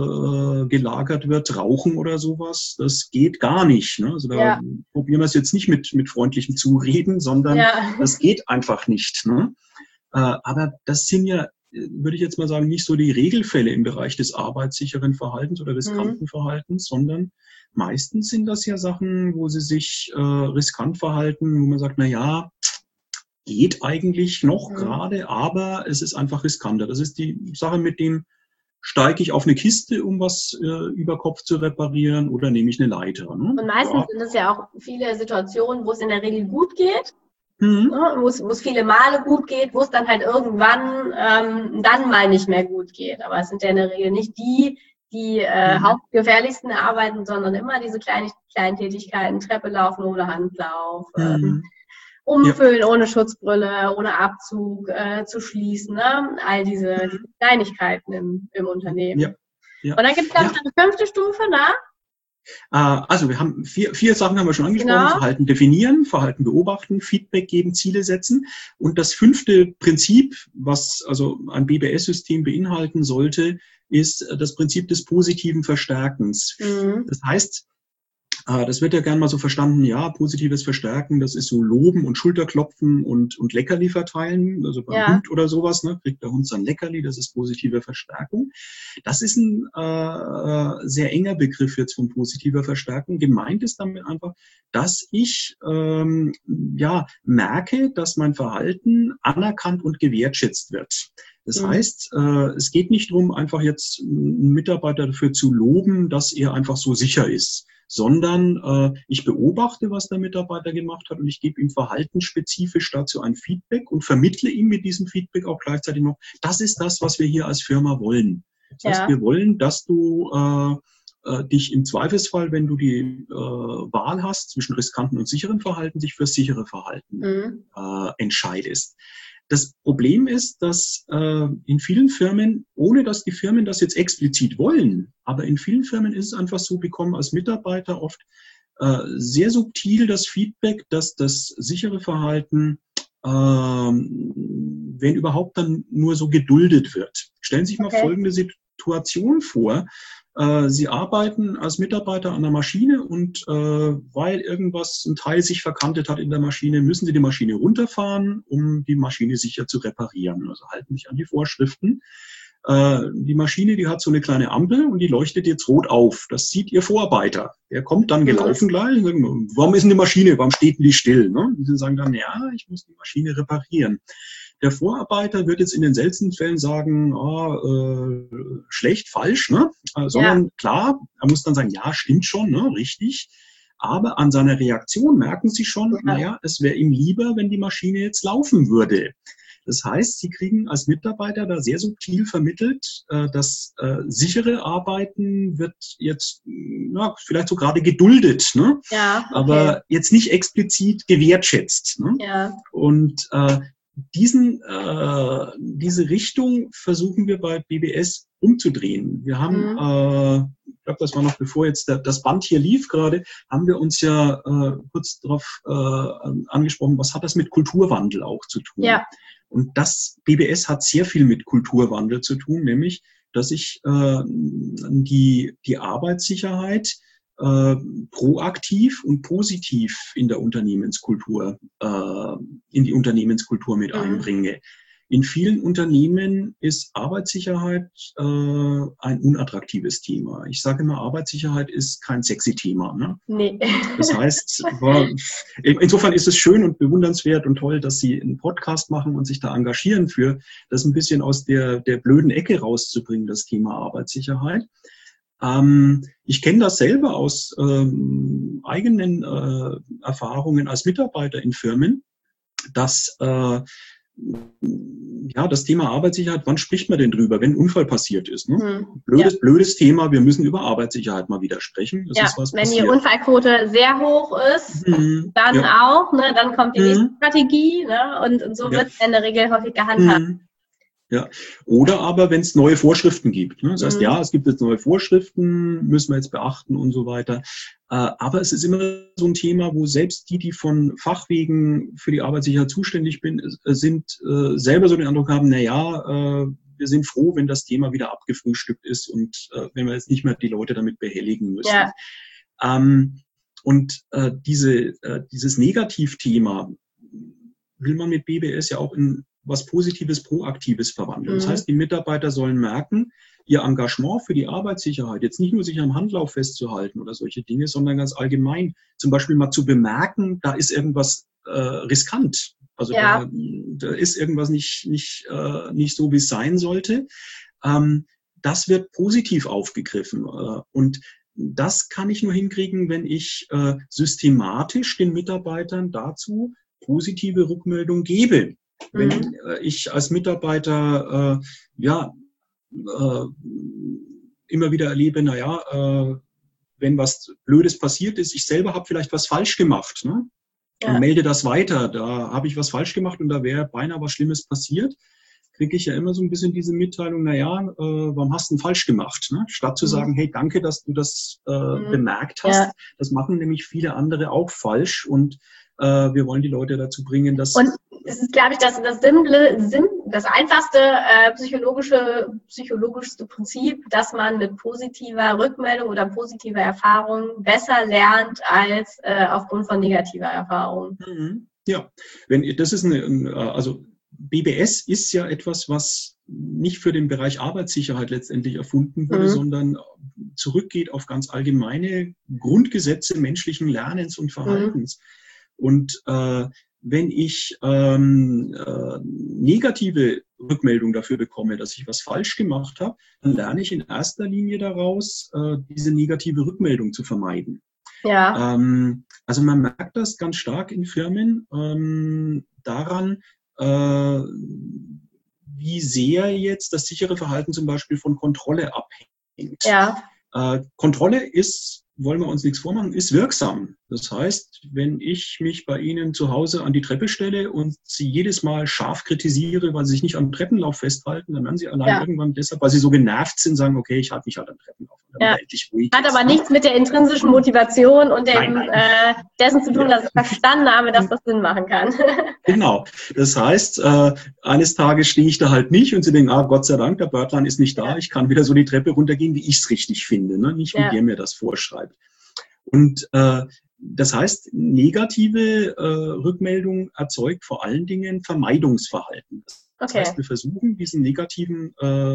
gelagert wird, rauchen oder sowas, das geht gar nicht. Ne? Also da probieren wir es jetzt nicht mit freundlichem Zureden, sondern das geht einfach nicht. Ne? Aber das sind ja, würde ich jetzt mal sagen, nicht so die Regelfälle im Bereich des arbeitssicheren Verhaltens oder riskanten Verhaltens, sondern meistens sind das ja Sachen, wo sie sich riskant verhalten, wo man sagt, na ja, geht eigentlich noch gerade, aber es ist einfach riskanter. Das ist die Sache mit dem, steige ich auf eine Kiste, um was über Kopf zu reparieren, oder nehme ich eine Leiter? Ne? Und meistens sind es ja auch viele Situationen, wo es in der Regel gut geht. Wo es viele Male gut geht, wo es dann halt irgendwann dann mal nicht mehr gut geht. Aber es sind ja in der Regel nicht die hauptgefährlichsten Arbeiten, sondern immer diese kleinen Tätigkeiten, Treppe laufen ohne Handlauf, umfüllen ohne Schutzbrille, ohne Abzug, zu schließen, ne? All diese Kleinigkeiten im Unternehmen. Und dann gibt es, glaube ich, eine 5. Stufe, ne? Also wir haben vier Sachen haben wir schon angesprochen. Genau. Verhalten definieren, Verhalten beobachten, Feedback geben, Ziele setzen. Und das 5. Prinzip, was also ein BBS-System beinhalten sollte, ist das Prinzip des positiven Verstärkens. Das heißt, das wird ja gern mal so verstanden, ja, positives Verstärken, das ist so Loben und Schulterklopfen und Leckerli verteilen, also beim Hund oder sowas, ne, kriegt der Hund sein Leckerli, das ist positive Verstärkung. Das ist ein sehr enger Begriff jetzt von positiver Verstärkung. Gemeint ist damit einfach, dass ich merke, dass mein Verhalten anerkannt und gewertschätzt wird. Das heißt, es geht nicht darum, einfach jetzt einen Mitarbeiter dafür zu loben, dass er einfach so sicher ist, sondern ich beobachte, was der Mitarbeiter gemacht hat, und ich gebe ihm verhaltensspezifisch dazu ein Feedback und vermittle ihm mit diesem Feedback auch gleichzeitig noch, das ist das, was wir hier als Firma wollen. Das heißt, wir wollen, dass du dich im Zweifelsfall, wenn du die Wahl hast zwischen riskanten und sicheren Verhalten, dich für sichere Verhalten entscheidest. Das Problem ist, dass in vielen Firmen, ohne dass die Firmen das jetzt explizit wollen, aber in vielen Firmen ist es einfach so, bekommen als Mitarbeiter oft sehr subtil das Feedback, dass das sichere Verhalten, wenn überhaupt, dann nur so geduldet wird. Stellen Sie sich mal folgende Situation vor. Sie arbeiten als Mitarbeiter an der Maschine und weil ein Teil sich verkantet hat in der Maschine, müssen Sie die Maschine runterfahren, um die Maschine sicher zu reparieren. Also halten sich an die Vorschriften. Die Maschine, die hat so eine kleine Ampel und die leuchtet jetzt rot auf. Das sieht Ihr Vorarbeiter. Der kommt dann gelaufen gleich und sagt, warum ist denn die Maschine, warum steht denn die still? Ne? Und Sie sagen dann, ja, ich muss die Maschine reparieren. Der Vorarbeiter wird jetzt in den seltensten Fällen sagen, schlecht, falsch, ne? Sondern klar, er muss dann sagen, ja, stimmt schon, ne? Richtig. Aber an seiner Reaktion merken Sie schon, naja, es wäre ihm lieber, wenn die Maschine jetzt laufen würde. Das heißt, Sie kriegen als Mitarbeiter da sehr subtil vermittelt, dass sichere Arbeiten wird jetzt vielleicht so gerade geduldet, ne? Aber jetzt nicht explizit gewertschätzt. Ne? Und diese Richtung versuchen wir bei BBS umzudrehen. Wir haben, ich glaube, das war noch bevor jetzt das Band hier lief gerade, haben wir uns ja kurz darauf angesprochen, was hat das mit Kulturwandel auch zu tun? Ja. Und das BBS hat sehr viel mit Kulturwandel zu tun, nämlich, dass ich die Arbeitssicherheit proaktiv und positiv in der Unternehmenskultur, in die Unternehmenskultur mit einbringe. In vielen Unternehmen ist Arbeitssicherheit ein unattraktives Thema. Ich sage immer, Arbeitssicherheit ist kein sexy Thema. Ne? Nee. Das heißt, insofern ist es schön und bewundernswert und toll, dass Sie einen Podcast machen und sich da engagieren, für das ein bisschen aus der blöden Ecke rauszubringen, das Thema Arbeitssicherheit. Ich kenne das selber aus eigenen Erfahrungen als Mitarbeiter in Firmen, dass ja, das Thema Arbeitssicherheit, wann spricht man denn drüber, wenn ein Unfall passiert ist? Ne? Blödes Thema, wir müssen über Arbeitssicherheit mal wieder sprechen. Das ist was wenn passiert. Die Unfallquote sehr hoch ist, dann auch, ne, dann kommt die nächste Strategie, ne, und so wird es in der Regel häufig gehandhabt. Ja, oder aber wenn es neue Vorschriften gibt. Ne? Das heißt, ja, es gibt jetzt neue Vorschriften, müssen wir jetzt beachten und so weiter. Aber es ist immer so ein Thema, wo selbst die von Fachwegen für die Arbeitssicherheit zuständig sind, selber so den Eindruck haben, wir sind froh, wenn das Thema wieder abgefrühstückt ist und wenn wir jetzt nicht mehr die Leute damit behelligen müssen. Ja. Dieses Negativthema will man mit BBS ja auch in was Positives, Proaktives verwandeln. Das heißt, die Mitarbeiter sollen merken, ihr Engagement für die Arbeitssicherheit, jetzt nicht nur sich am Handlauf festzuhalten oder solche Dinge, sondern ganz allgemein zum Beispiel mal zu bemerken, da ist irgendwas riskant. Also da ist irgendwas nicht so, wie es sein sollte. Das wird positiv aufgegriffen. Und das kann ich nur hinkriegen, wenn ich systematisch den Mitarbeitern dazu positive Rückmeldung gebe. Wenn ich als Mitarbeiter immer wieder erlebe, wenn was Blödes passiert ist, ich selber habe vielleicht was falsch gemacht, ne? Und melde das weiter, da habe ich was falsch gemacht und da wäre beinahe was Schlimmes passiert, kriege ich ja immer so ein bisschen diese Mitteilung, warum hast du denn falsch gemacht? Ne? Statt zu sagen, hey, danke, dass du das bemerkt hast. Ja. Das machen nämlich viele andere auch falsch und wir wollen die Leute dazu bringen, dass... Und es ist, glaube ich, das einfachste psychologischste Prinzip, dass man mit positiver Rückmeldung oder positiver Erfahrung besser lernt als aufgrund von negativer Erfahrung. Ja, also BBS ist ja etwas, was nicht für den Bereich Arbeitssicherheit letztendlich erfunden wurde, sondern zurückgeht auf ganz allgemeine Grundgesetze menschlichen Lernens und Verhaltens. Und wenn ich negative Rückmeldung dafür bekomme, dass ich was falsch gemacht habe, dann lerne ich in erster Linie daraus, diese negative Rückmeldung zu vermeiden. Ja. Also man merkt das ganz stark in Firmen daran, wie sehr jetzt das sichere Verhalten zum Beispiel von Kontrolle abhängt. Ja. Kontrolle ist, wollen wir uns nichts vormachen, ist wirksam. Das heißt, wenn ich mich bei Ihnen zu Hause an die Treppe stelle und Sie jedes Mal scharf kritisiere, weil Sie sich nicht am Treppenlauf festhalten, dann werden Sie allein irgendwann deshalb, weil Sie so genervt sind, sagen, okay, ich halte mich halt am Treppenlauf. Ruhig hat aber nichts mit der intrinsischen Motivation und dessen zu tun, dass ich verstanden habe, dass das Sinn machen kann. Genau. Das heißt, eines Tages stehe ich da halt nicht und Sie denken, Gott sei Dank, der Bertran ist nicht da, ich kann wieder so die Treppe runtergehen, wie ich es richtig finde, ne? Nicht wie der mir das vorschreibt. Und das heißt, negative Rückmeldung erzeugt vor allen Dingen Vermeidungsverhalten. Das heißt, wir versuchen, diese negative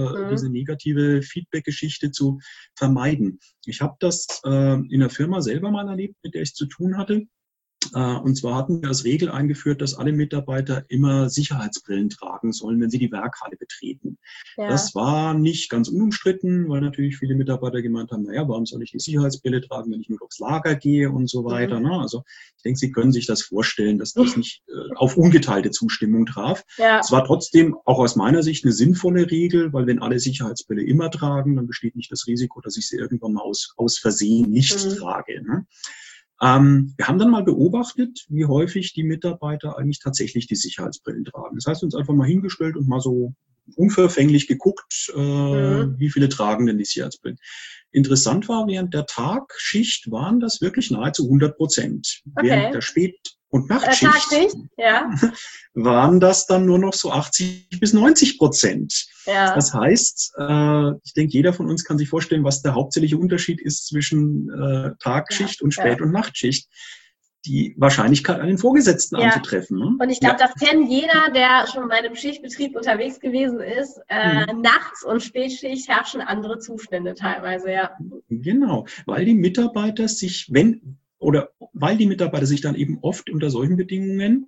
Feedback-Geschichte zu vermeiden. Ich habe das in der Firma selber mal erlebt, mit der ich zu tun hatte. Und zwar hatten wir als Regel eingeführt, dass alle Mitarbeiter immer Sicherheitsbrillen tragen sollen, wenn sie die Werkhalle betreten. Ja. Das war nicht ganz unumstritten, weil natürlich viele Mitarbeiter gemeint haben, warum soll ich die Sicherheitsbrille tragen, wenn ich mit aufs Lager gehe und so weiter. Ne? Also ich denke, Sie können sich das vorstellen, dass das nicht auf ungeteilte Zustimmung traf. Ja. Es war trotzdem auch aus meiner Sicht eine sinnvolle Regel, weil wenn alle Sicherheitsbrille immer tragen, dann besteht nicht das Risiko, dass ich sie irgendwann mal aus Versehen nicht trage. Ne? Wir haben dann mal beobachtet, wie häufig die Mitarbeiter eigentlich tatsächlich die Sicherheitsbrillen tragen. Das heißt, uns einfach mal hingestellt und mal so unverfänglich geguckt, wie viele tragen denn die Sicherheitsbrillen. Interessant war, während der Tagschicht waren das wirklich nahezu 100%. Während der Spät- und Nachtschicht waren das dann nur noch so 80-90%. Ja. Das heißt, ich denke, jeder von uns kann sich vorstellen, was der hauptsächliche Unterschied ist zwischen Tagschicht und Spät- und Nachtschicht. Die Wahrscheinlichkeit, einen Vorgesetzten anzutreffen. Ne? Und ich glaube, das kennt jeder, der schon bei einem Schichtbetrieb unterwegs gewesen ist. Nachts- und Spätschicht herrschen andere Zustände teilweise, Genau, weil die Mitarbeiter sich, weil die Mitarbeiter sich dann eben oft unter solchen Bedingungen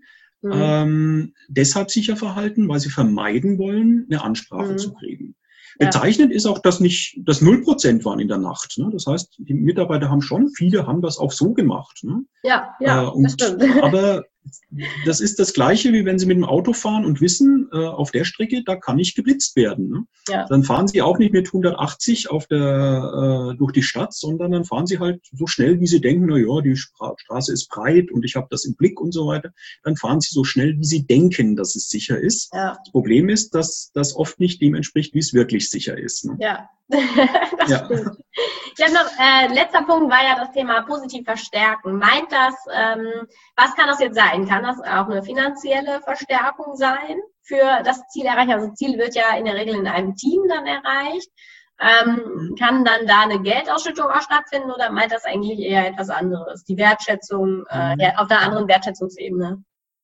deshalb sicher verhalten, weil sie vermeiden wollen, eine Ansprache zu kriegen. Bezeichnend ist auch, dass nicht das 0% waren in der Nacht. Ne? Das heißt, die Mitarbeiter viele haben das auch so gemacht. Ne? Das stimmt. Aber Das ist das Gleiche, wie wenn Sie mit dem Auto fahren und wissen, auf der Strecke, da kann nicht geblitzt werden. Ne? Ja. Dann fahren Sie auch nicht mit 180 durch die Stadt, sondern dann fahren Sie halt so schnell, wie Sie denken, na ja, die Straße ist breit und ich habe das im Blick und so weiter. Dann fahren Sie so schnell, wie Sie denken, dass es sicher ist. Ja. Das Problem ist, dass das oft nicht dem entspricht, wie es wirklich sicher ist. Ne? Ja, das stimmt. Ich habe noch, letzter Punkt war ja das Thema positiv verstärken. Meint das, was kann das jetzt sein? Kann das auch eine finanzielle Verstärkung sein für das Ziel erreichen? Also Ziel wird ja in der Regel in einem Team dann erreicht. Kann dann da eine Geldausschüttung auch stattfinden oder meint das eigentlich eher etwas anderes? Die Wertschätzung auf einer anderen Wertschätzungsebene?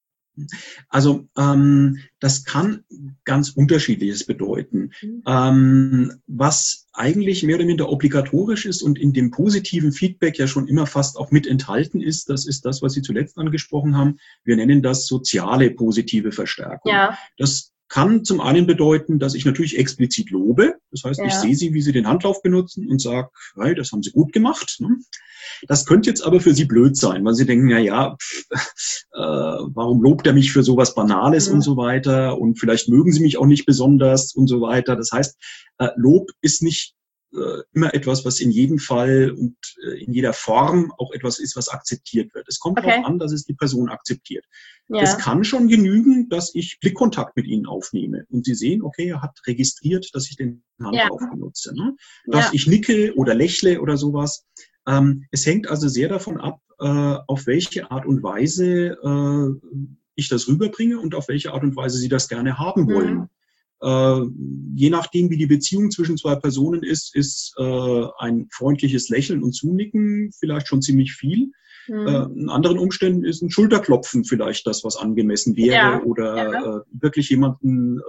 Also das kann ganz Unterschiedliches bedeuten. Was eigentlich mehr oder minder obligatorisch ist und in dem positiven Feedback ja schon immer fast auch mit enthalten ist, das ist das, was Sie zuletzt angesprochen haben. Wir nennen das soziale positive Verstärkung. Ja. Das kann zum einen bedeuten, dass ich natürlich explizit lobe. Das heißt, ich sehe Sie, wie Sie den Handlauf benutzen und sage, hey, das haben Sie gut gemacht. Ne? Das könnte jetzt aber für Sie blöd sein, weil Sie denken, na ja, warum lobt er mich für sowas Banales und so weiter und vielleicht mögen Sie mich auch nicht besonders und so weiter. Das heißt, Lob ist nicht immer etwas, was in jedem Fall und in jeder Form auch etwas ist, was akzeptiert wird. Es kommt darauf an, dass es die Person akzeptiert. Ja. Es kann schon genügen, dass ich Blickkontakt mit Ihnen aufnehme und Sie sehen, okay, er hat registriert, dass ich den Handlauf benutze, ne? Dass ich nicke oder lächle oder sowas. Es hängt also sehr davon ab, auf welche Art und Weise ich das rüberbringe und auf welche Art und Weise Sie das gerne haben wollen. Je nachdem, wie die Beziehung zwischen zwei Personen ist ein freundliches Lächeln und Zunicken vielleicht schon ziemlich viel. In anderen Umständen ist ein Schulterklopfen vielleicht das, was angemessen wäre oder wirklich jemanden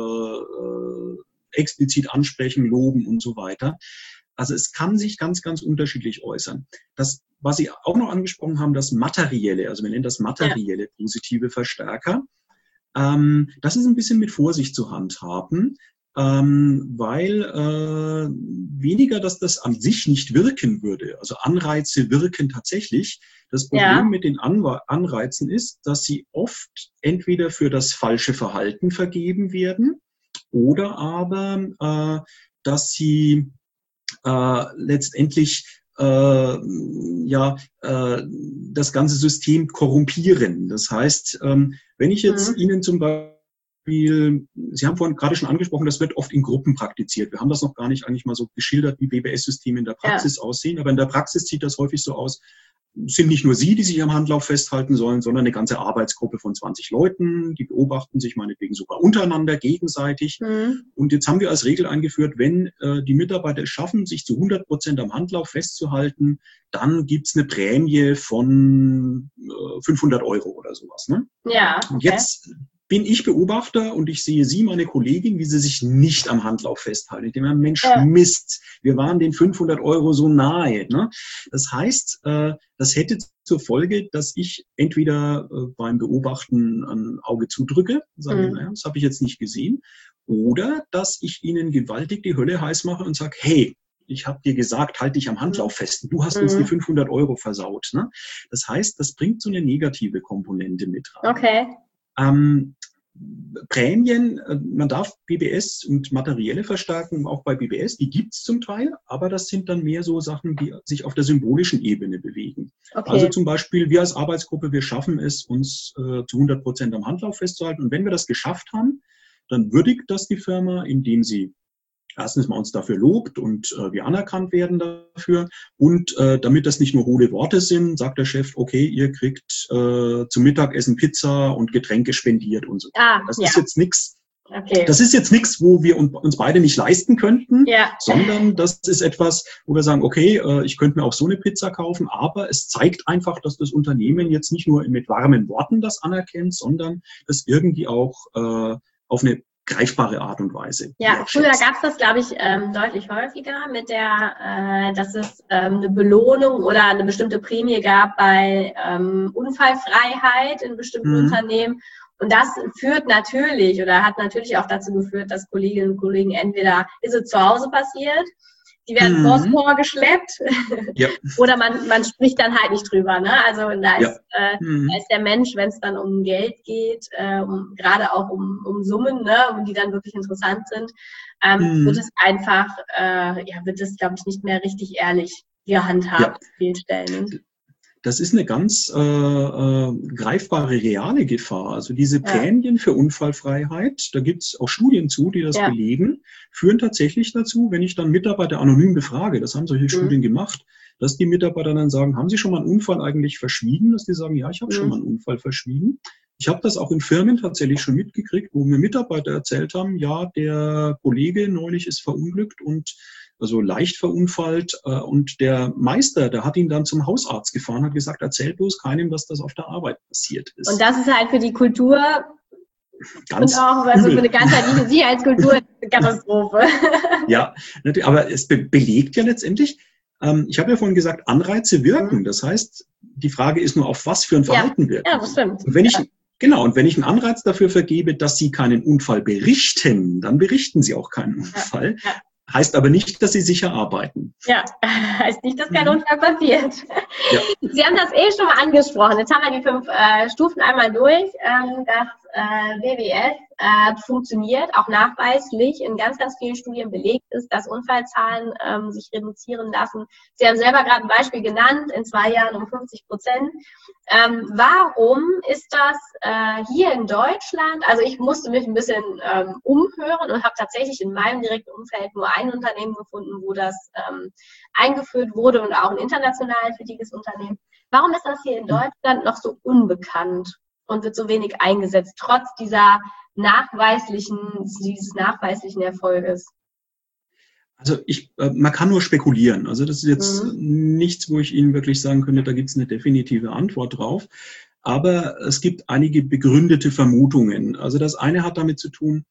explizit ansprechen, loben und so weiter. Also es kann sich ganz, ganz unterschiedlich äußern. Das, was Sie auch noch angesprochen haben, das Materielle, also wir nennen das materielle positive Verstärker. Das ist ein bisschen mit Vorsicht zu handhaben, weil weniger, dass das an sich nicht wirken würde. Also Anreize wirken tatsächlich. Das Problem mit den Anreizen ist, dass sie oft entweder für das falsche Verhalten vergeben werden oder aber, dass sie letztendlich das ganze System korrumpieren. Das heißt, wenn ich jetzt Ihnen zum Beispiel, Sie haben vorhin gerade schon angesprochen, das wird oft in Gruppen praktiziert. Wir haben das noch gar nicht eigentlich mal so geschildert, wie BBS-Systeme in der Praxis aussehen, aber in der Praxis sieht das häufig so aus, es sind nicht nur Sie, die sich am Handlauf festhalten sollen, sondern eine ganze Arbeitsgruppe von 20 Leuten, die beobachten sich meinetwegen sogar untereinander gegenseitig. Und jetzt haben wir als Regel eingeführt, wenn die Mitarbeiter es schaffen, sich zu 100% am Handlauf festzuhalten, dann gibt's eine Prämie von 500 € oder sowas. Ne? Ja. Okay. Und jetzt bin ich Beobachter und ich sehe Sie, meine Kollegin, wie Sie sich nicht am Handlauf festhalten. Ich denke, Mensch, Mist, wir waren den 500 € so nahe. Ne? Das heißt, das hätte zur Folge, dass ich entweder beim Beobachten ein Auge zudrücke, sage, naja, das habe ich jetzt nicht gesehen, oder dass ich Ihnen gewaltig die Hölle heiß mache und sage, hey, ich habe dir gesagt, halt dich am Handlauf fest. Du hast uns die 500 € versaut. Ne? Das heißt, das bringt so eine negative Komponente mit rein. Okay. Prämien, man darf BBS und materielle Verstärkung auch bei BBS, die gibt es zum Teil, aber das sind dann mehr so Sachen, die sich auf der symbolischen Ebene bewegen. Okay. Also zum Beispiel, wir als Arbeitsgruppe, wir schaffen es, uns zu 100% am Handlauf festzuhalten. Und wenn wir das geschafft haben, dann würdigt das die Firma, indem sie erstens mal uns dafür lobt und wir anerkannt werden dafür. Und damit das nicht nur hohle Worte sind, sagt der Chef, okay, ihr kriegt zum Mittagessen Pizza und Getränke spendiert und so. Das ist jetzt nichts. Okay. Das ist jetzt nichts, wo wir uns beide nicht leisten könnten, sondern das ist etwas, wo wir sagen, okay, ich könnte mir auch so eine Pizza kaufen, aber es zeigt einfach, dass das Unternehmen jetzt nicht nur mit warmen Worten das anerkennt, sondern das irgendwie auch auf eine greifbare Art und Weise. Ja, früher gab es das, glaube ich, deutlich häufiger mit der, dass es eine Belohnung oder eine bestimmte Prämie gab bei Unfallfreiheit in bestimmten Unternehmen. Und das führt natürlich oder hat natürlich auch dazu geführt, dass Kolleginnen und Kollegen entweder ist es zu Hause passiert, die werden vorgeschleppt. Ja. Oder man spricht dann halt nicht drüber. Ne? Also da ist der Mensch, wenn es dann um Geld geht, gerade auch um Summen, ne, die dann wirklich interessant sind, wird es einfach, wird es, glaube ich, nicht mehr richtig ehrlich gehandhabt an vielen Stellen. Das ist eine ganz greifbare, reale Gefahr. Also diese Prämien für Unfallfreiheit, da gibt es auch Studien zu, die das belegen, führen tatsächlich dazu, wenn ich dann Mitarbeiter anonym befrage, das haben solche Studien gemacht, dass die Mitarbeiter dann sagen, haben Sie schon mal einen Unfall eigentlich verschwiegen? Dass die sagen, ja, ich habe schon mal einen Unfall verschwiegen. Ich habe das auch in Firmen tatsächlich schon mitgekriegt, wo mir Mitarbeiter erzählt haben, ja, der Kollege neulich ist verunglückt und also leicht verunfallt und der Meister, der hat ihn dann zum Hausarzt gefahren, hat gesagt, erzähl bloß keinem, dass das auf der Arbeit passiert ist. Und das ist halt für die Kultur ganz und auch also für eine ganzheitliche Sicherheitskultur eine Katastrophe. Ja, aber es belegt ja letztendlich, ich habe ja vorhin gesagt, Anreize wirken. Das heißt, die Frage ist nur, auf was für ein Verhalten wirken. Ja, das stimmt. Und wenn ich einen Anreiz dafür vergebe, dass Sie keinen Unfall berichten, dann berichten Sie auch keinen Unfall. Ja. Heißt aber nicht, dass Sie sicher arbeiten. Ja, heißt nicht, dass kein Unfall passiert. Ja. Sie haben das schon mal angesprochen. Jetzt haben wir die 5 Stufen einmal durch. Das BBS funktioniert, auch nachweislich in ganz, ganz vielen Studien belegt ist, dass Unfallzahlen sich reduzieren lassen. Sie haben selber gerade ein Beispiel genannt, in 2 Jahren um 50%. Warum ist das hier in Deutschland? Also ich musste mich ein bisschen umhören und habe tatsächlich in meinem direkten Umfeld nur ein Unternehmen gefunden, wo das eingeführt wurde und auch ein international tätiges Unternehmen. Warum ist das hier in Deutschland noch so unbekannt und wird so wenig eingesetzt, trotz dieses nachweislichen Erfolges? Also man kann nur spekulieren. Also das ist jetzt nichts, wo ich Ihnen wirklich sagen könnte, da gibt es eine definitive Antwort drauf. Aber es gibt einige begründete Vermutungen. Also das eine hat damit zu tun,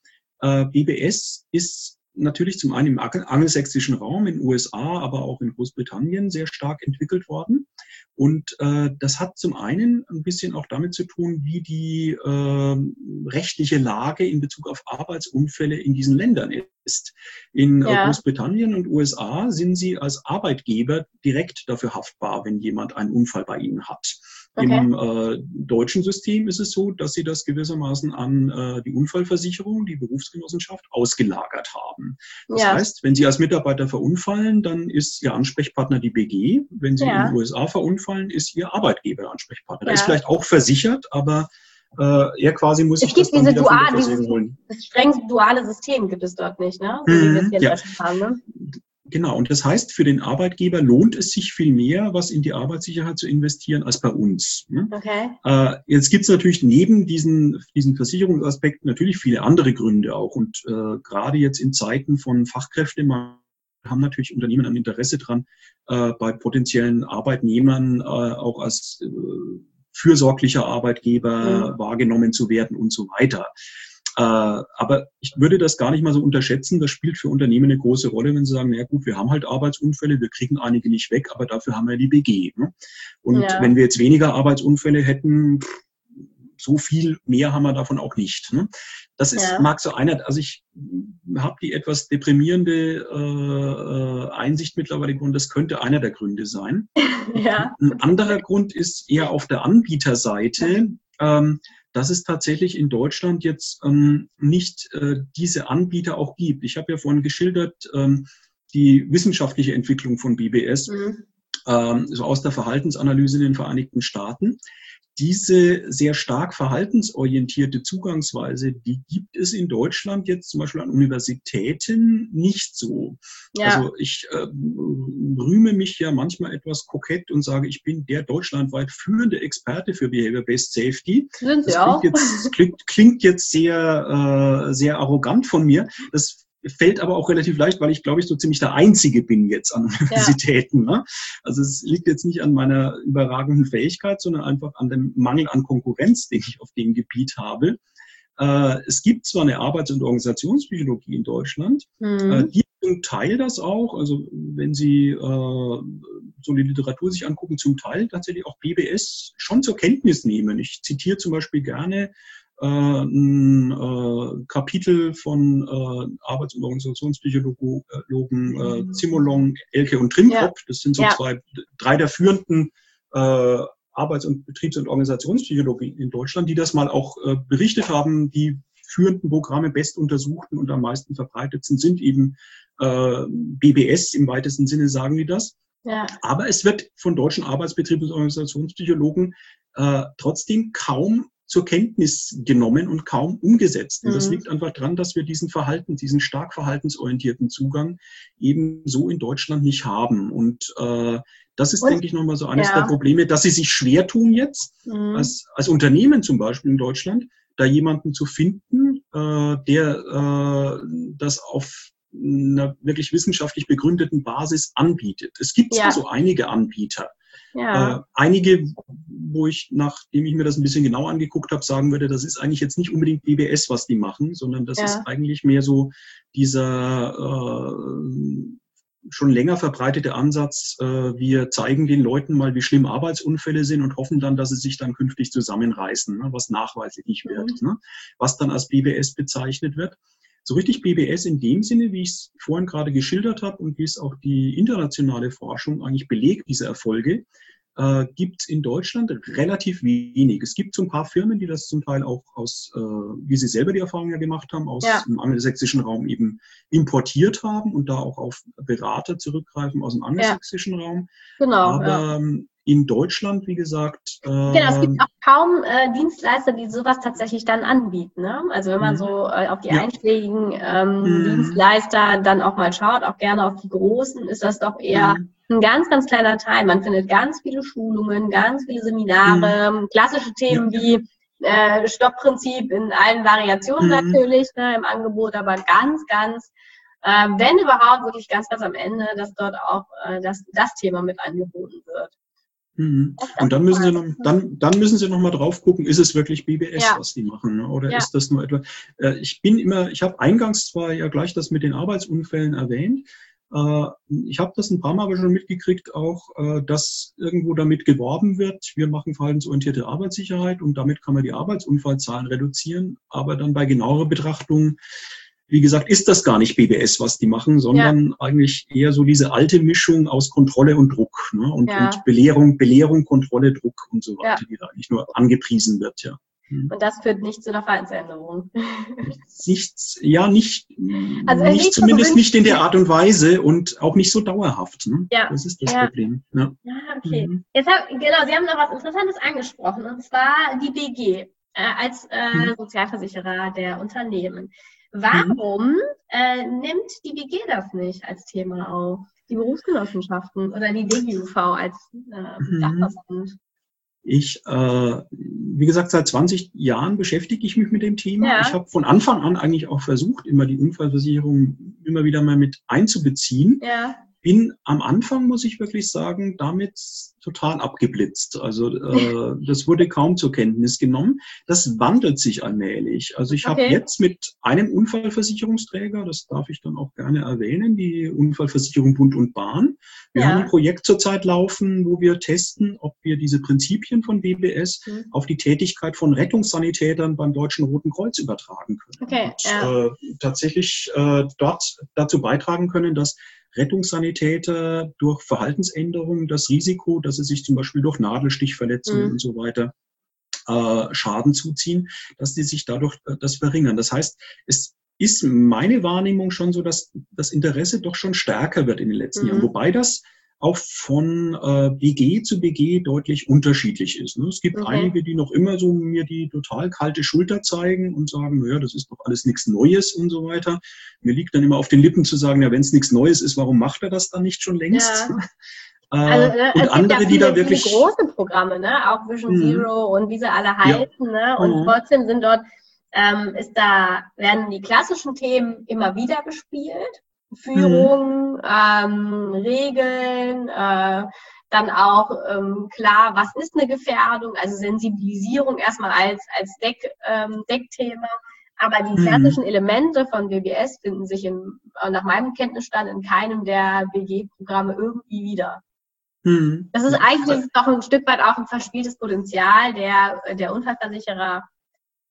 BBS ist natürlich zum einen im angelsächsischen Raum, in den USA, aber auch in Großbritannien sehr stark entwickelt worden. Und das hat zum einen ein bisschen auch damit zu tun, wie die rechtliche Lage in Bezug auf Arbeitsunfälle in diesen Ländern ist. In Großbritannien und USA sind sie als Arbeitgeber direkt dafür haftbar, wenn jemand einen Unfall bei ihnen hat. Okay. Im deutschen System ist es so, dass sie das gewissermaßen an die Unfallversicherung, die Berufsgenossenschaft, ausgelagert haben. Das heißt, wenn Sie als Mitarbeiter verunfallen, dann ist Ihr Ansprechpartner die BG. Wenn Sie in den USA verunfallen, ist Ihr Arbeitgeber Ansprechpartner. Er ist vielleicht auch versichert, aber er quasi muss sich das dann wieder von der Versicherung holen. Das streng duale System gibt es dort nicht, ne? So wie wir es hier in Deutschland haben, ne? Genau, und das heißt, für den Arbeitgeber lohnt es sich viel mehr, was in die Arbeitssicherheit zu investieren, als bei uns. Okay. Jetzt gibt es natürlich neben diesen Versicherungsaspekten natürlich viele andere Gründe auch. Und gerade jetzt in Zeiten von Fachkräftemangel haben natürlich Unternehmen ein Interesse dran, bei potenziellen Arbeitnehmern auch als fürsorglicher Arbeitgeber wahrgenommen zu werden und so weiter. Aber ich würde das gar nicht mal so unterschätzen. Das spielt für Unternehmen eine große Rolle, wenn sie sagen, na gut, wir haben halt Arbeitsunfälle, wir kriegen einige nicht weg, aber dafür haben wir die BG. Ne? Und wenn wir jetzt weniger Arbeitsunfälle hätten, so viel mehr haben wir davon auch nicht. Ne? Das ist, mag so einer, also ich habe die etwas deprimierende Einsicht mittlerweile, und das könnte einer der Gründe sein. Ein anderer Grund ist eher auf der Anbieterseite, dass es tatsächlich in Deutschland jetzt nicht diese Anbieter auch gibt. Ich habe ja vorhin geschildert, die wissenschaftliche Entwicklung von BBS, so aus der Verhaltensanalyse in den Vereinigten Staaten. Diese sehr stark verhaltensorientierte Zugangsweise, die gibt es in Deutschland jetzt zum Beispiel an Universitäten nicht so. Also ich rühme mich ja manchmal etwas kokett und sage, ich bin der deutschlandweit führende Experte für Behavior-Based Safety. Sind Sie auch? Klingt jetzt sehr, sehr arrogant von mir. Das fällt aber auch relativ leicht, weil ich, glaube ich, so ziemlich der Einzige bin jetzt an Universitäten. Ne? Also es liegt jetzt nicht an meiner überragenden Fähigkeit, sondern einfach an dem Mangel an Konkurrenz, den ich auf dem Gebiet habe. Es gibt zwar eine Arbeits- und Organisationspsychologie in Deutschland, die zum Teil das auch, also wenn Sie so die Literatur sich angucken, zum Teil tatsächlich auch BBS schon zur Kenntnis nehmen. Ich zitiere zum Beispiel gerne ein Kapitel von Arbeits- und Organisationspsychologen Zimmerlong, Elke und Trimkop. Das sind so drei der führenden Arbeits- und Betriebs- und Organisationspsychologie in Deutschland, die das mal auch berichtet haben. Die führenden Programme, bestuntersuchten und am meisten verbreitetsten sind eben BBS im weitesten Sinne, sagen die das. Ja. Aber es wird von deutschen Arbeits-, Betriebs- und Organisationspsychologen trotzdem kaum zur Kenntnis genommen und kaum umgesetzt. Und das liegt einfach daran, dass wir diesen stark verhaltensorientierten Zugang eben so in Deutschland nicht haben. Und das ist, denke ich, nochmal so eines der Probleme, dass sie sich schwer tun jetzt, als Unternehmen zum Beispiel in Deutschland, da jemanden zu finden, der das auf einer wirklich wissenschaftlich begründeten Basis anbietet. Es gibt zwar so einige Anbieter, einige, wo ich, nachdem ich mir das ein bisschen genau angeguckt habe, sagen würde, das ist eigentlich jetzt nicht unbedingt BBS, was die machen, sondern das ist eigentlich mehr so dieser schon länger verbreitete Ansatz, wir zeigen den Leuten mal, wie schlimm Arbeitsunfälle sind und hoffen dann, dass sie sich dann künftig zusammenreißen, ne, was nachweislich nicht wird, ne, was dann als BBS bezeichnet wird. So richtig BBS in dem Sinne, wie ich es vorhin gerade geschildert habe und wie es auch die internationale Forschung eigentlich belegt, diese Erfolge, gibt es in Deutschland relativ wenig. Es gibt so ein paar Firmen, die das zum Teil auch aus, wie sie selber die Erfahrung ja gemacht haben, aus dem angelsächsischen Raum eben importiert haben und da auch auf Berater zurückgreifen aus dem angelsächsischen Raum. Genau. Aber in Deutschland, wie gesagt. Genau, es gibt auch kaum Dienstleister, die sowas tatsächlich dann anbieten. Ne? Also wenn man so auf die einschlägigen Dienstleister dann auch mal schaut, auch gerne auf die großen, ist das doch eher ein ganz, ganz kleiner Teil. Man findet ganz viele Schulungen, ganz viele Seminare, klassische Themen wie Stoppprinzip in allen Variationen natürlich, ne, im Angebot, aber ganz, ganz, wenn überhaupt, wirklich ganz, ganz am Ende, dass dort auch das Thema mit angeboten wird. Und dann müssen Sie noch mal drauf gucken, ist es wirklich BBS, was die machen, ne? Oder ist das nur etwa? Ich habe eingangs zwar ja gleich das mit den Arbeitsunfällen erwähnt. Ich habe das ein paar Mal aber schon mitgekriegt, auch, dass irgendwo damit geworben wird, wir machen verhaltensorientierte Arbeitssicherheit und damit kann man die Arbeitsunfallzahlen reduzieren. Aber dann bei genauerer Betrachtung, wie gesagt, ist das gar nicht BBS, was die machen, sondern eigentlich eher so diese alte Mischung aus Kontrolle und Druck, ne? Und Belehrung, Kontrolle, Druck und so weiter, die da eigentlich nur angepriesen wird, ja. Und das führt nicht zu einer Verhaltensänderung. Zumindest nicht in der Art und Weise und auch nicht so dauerhaft. Ne? Ja. Das ist das Problem. Ja, okay. Sie haben noch was Interessantes angesprochen, und zwar die BG als Sozialversicherer der Unternehmen. Warum nimmt die BG das nicht als Thema auf? Die Berufsgenossenschaften oder die DGUV als Dachverband? Wie gesagt, seit 20 Jahren beschäftige ich mich mit dem Thema. Ja. Ich habe von Anfang an eigentlich auch versucht, immer die Unfallversicherung immer wieder mal mit einzubeziehen. Ja. Bin am Anfang, muss ich wirklich sagen, damit total abgeblitzt. Also das wurde kaum zur Kenntnis genommen. Das wandelt sich allmählich. Also ich habe jetzt mit einem Unfallversicherungsträger, das darf ich dann auch gerne erwähnen, die Unfallversicherung Bund und Bahn. Wir haben ein Projekt zurzeit laufen, wo wir testen, ob wir diese Prinzipien von BBS auf die Tätigkeit von Rettungssanitätern beim Deutschen Roten Kreuz übertragen können. Und tatsächlich dort dazu beitragen können, dass Rettungssanitäter durch Verhaltensänderungen das Risiko, dass sie sich zum Beispiel durch Nadelstichverletzungen und so weiter Schaden zuziehen, dass die sich dadurch das verringern. Das heißt, es ist meine Wahrnehmung schon so, dass das Interesse doch schon stärker wird in den letzten Jahren, wobei das auch von BG zu BG deutlich unterschiedlich ist. Ne? Es gibt einige, die noch immer so mir die total kalte Schulter zeigen und sagen, naja, das ist doch alles nichts Neues und so weiter. Mir liegt dann immer auf den Lippen zu sagen, ja, wenn es nichts Neues ist, warum macht er das dann nicht schon längst? Ja. Und andere, die da wirklich viele große Programme, ne? Auch Vision Zero und wie sie alle heißen, ne? Und trotzdem sind dort werden die klassischen Themen immer wieder bespielt. Führung, Regeln, dann auch klar, was ist eine Gefährdung, also Sensibilisierung erstmal als Deckthema. Aber die klassischen Elemente von BBS finden sich nach meinem Kenntnisstand in keinem der BG-Programme irgendwie wieder. Das ist eigentlich doch ein Stück weit auch ein verspieltes Potenzial der Unfallversicherer,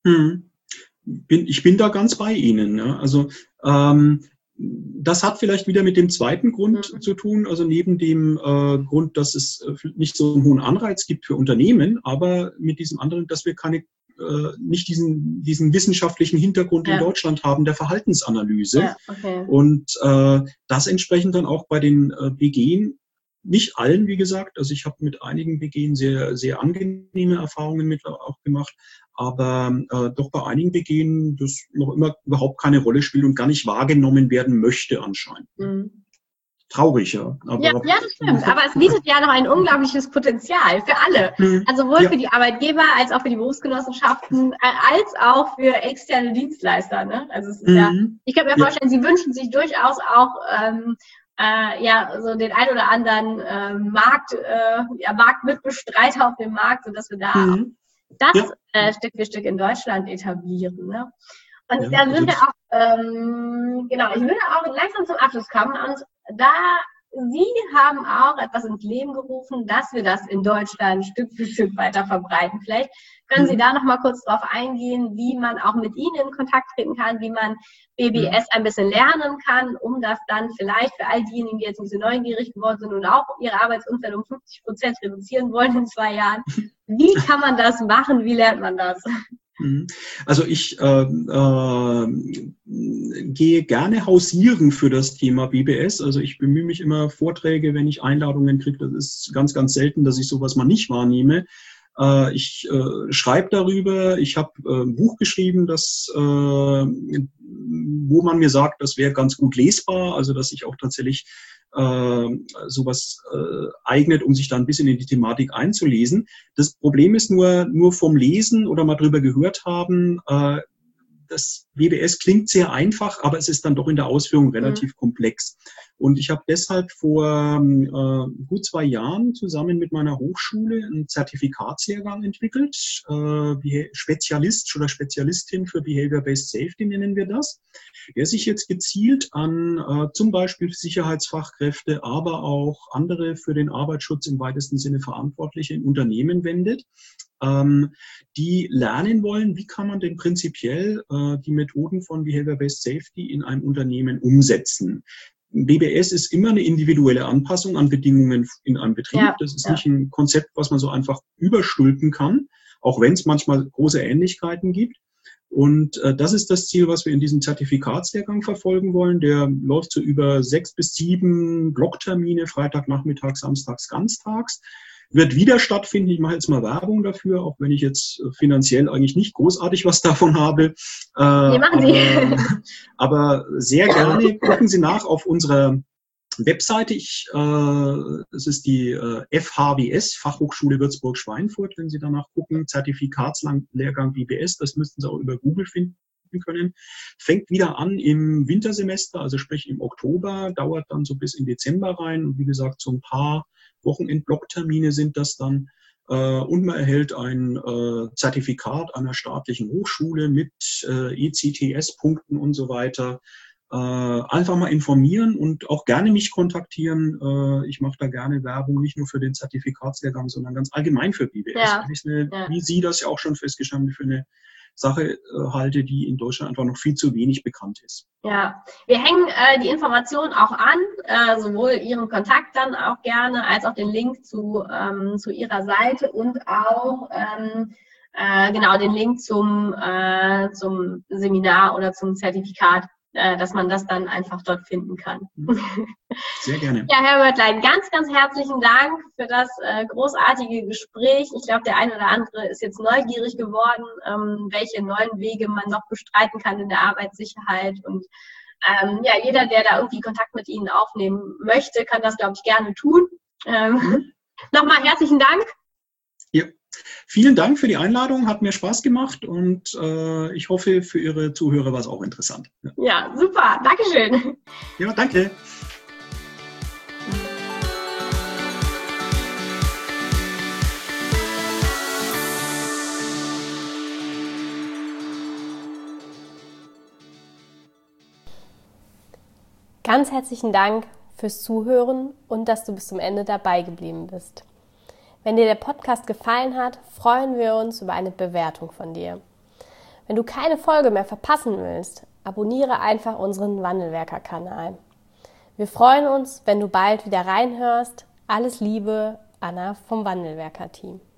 Ich bin da ganz bei Ihnen. Ja. Also das hat vielleicht wieder mit dem zweiten Grund zu tun, also neben dem Grund, dass es nicht so einen hohen Anreiz gibt für Unternehmen, aber mit diesem anderen, dass wir nicht diesen wissenschaftlichen Hintergrund in Deutschland haben, der Verhaltensanalyse. Ja, okay. Und das entsprechend dann auch bei den BGen, nicht allen, wie gesagt, also ich habe mit einigen BGen sehr, sehr angenehme Erfahrungen mit auch gemacht, aber doch bei einigen BGen das noch immer überhaupt keine Rolle spielt und gar nicht wahrgenommen werden möchte anscheinend. Traurig, ja. Aber, ja, das stimmt. Aber es bietet ja noch ein unglaubliches Potenzial für alle. Also sowohl für die Arbeitgeber als auch für die Berufsgenossenschaften, als auch für externe Dienstleister. Ne? Also es ist ich kann mir vorstellen, Sie wünschen sich durchaus auch so den ein oder anderen Marktmitbestreiter auf dem Markt, sodass wir da das Stück für Stück in Deutschland etablieren. Ne? Und da sind wir auch, ich würde auch langsam zum Abschluss kommen. Und da Sie haben auch etwas ins Leben gerufen, dass wir das in Deutschland Stück für Stück weiter verbreiten. Vielleicht können Sie da noch mal kurz drauf eingehen, wie man auch mit Ihnen in Kontakt treten kann, wie man BBS ein bisschen lernen kann, um das dann vielleicht für all diejenigen, die jetzt ein bisschen neugierig geworden sind und auch ihre Arbeitsumfeld um 50% reduzieren wollen in 2 Jahren. Wie kann man das machen? Wie lernt man das? Also ich gehe gerne hausieren für das Thema BBS. Also ich bemühe mich immer Vorträge, wenn ich Einladungen kriege. Das ist ganz, ganz selten, dass ich sowas mal nicht wahrnehme. Ich schreibe darüber. Ich habe ein Buch geschrieben, wo man mir sagt, das wäre ganz gut lesbar. Also dass ich auch tatsächlich sowas eignet, um sich da ein bisschen in die Thematik einzulesen. Das Problem ist nur vom Lesen oder mal drüber gehört haben, das BBS klingt sehr einfach, aber es ist dann doch in der Ausführung relativ komplex. Und ich habe deshalb vor gut 2 Jahren zusammen mit meiner Hochschule einen Zertifikatslehrgang entwickelt. Spezialist oder Spezialistin für Behavior-Based Safety nennen wir das. Der sich jetzt gezielt an zum Beispiel Sicherheitsfachkräfte, aber auch andere für den Arbeitsschutz im weitesten Sinne Verantwortliche in Unternehmen wendet, die lernen wollen, wie kann man denn prinzipiell die Methoden von Behavior-Based Safety in einem Unternehmen umsetzen. BBS ist immer eine individuelle Anpassung an Bedingungen in einem Betrieb. Das ist nicht ein Konzept, was man so einfach überstülpen kann, auch wenn es manchmal große Ähnlichkeiten gibt. Und das ist das Ziel, was wir in diesem Zertifikatslehrgang verfolgen wollen. Der läuft so über 6 bis 7 Blocktermine, Freitagnachmittags, samstags, ganztags. Wird wieder stattfinden. Ich mache jetzt mal Werbung dafür, auch wenn ich jetzt finanziell eigentlich nicht großartig was davon habe. Aber sehr gerne gucken Sie nach auf unserer Webseite. Es ist die FHWS, Fachhochschule Würzburg-Schweinfurt, wenn Sie danach gucken. Zertifikatslehrgang BBS, das müssten Sie auch über Google finden können. Fängt wieder an im Wintersemester, also sprich im Oktober, dauert dann so bis in Dezember rein. Und wie gesagt, so ein paar Wochenend-Blocktermine sind das dann. Und man erhält ein Zertifikat einer staatlichen Hochschule mit ECTS-Punkten und so weiter. Einfach mal informieren und auch gerne mich kontaktieren. Ich mache da gerne Werbung, nicht nur für den Zertifikatslehrgang, sondern ganz allgemein für BBS. Wie Sie das ja auch schon festgestellt haben, für eine Sache halte, die in Deutschland einfach noch viel zu wenig bekannt ist. Ja, wir hängen die Informationen auch an, sowohl Ihren Kontakt dann auch gerne, als auch den Link zu Ihrer Seite und auch den Link zum Seminar oder zum Zertifikat, dass man das dann einfach dort finden kann. Sehr gerne. Ja, Herr Wörtlein, ganz, ganz herzlichen Dank für das großartige Gespräch. Ich glaube, der eine oder andere ist jetzt neugierig geworden, welche neuen Wege man noch bestreiten kann in der Arbeitssicherheit. Und jeder, der da irgendwie Kontakt mit Ihnen aufnehmen möchte, kann das, glaube ich, gerne tun. Nochmal herzlichen Dank. Ja. Vielen Dank für die Einladung, hat mir Spaß gemacht und ich hoffe, für Ihre Zuhörer war es auch interessant. Ja, super, Dankeschön. Ja, danke. Ganz herzlichen Dank fürs Zuhören und dass du bis zum Ende dabei geblieben bist. Wenn dir der Podcast gefallen hat, freuen wir uns über eine Bewertung von dir. Wenn du keine Folge mehr verpassen willst, abonniere einfach unseren Wandelwerker-Kanal. Wir freuen uns, wenn du bald wieder reinhörst. Alles Liebe, Anna vom Wandelwerker-Team.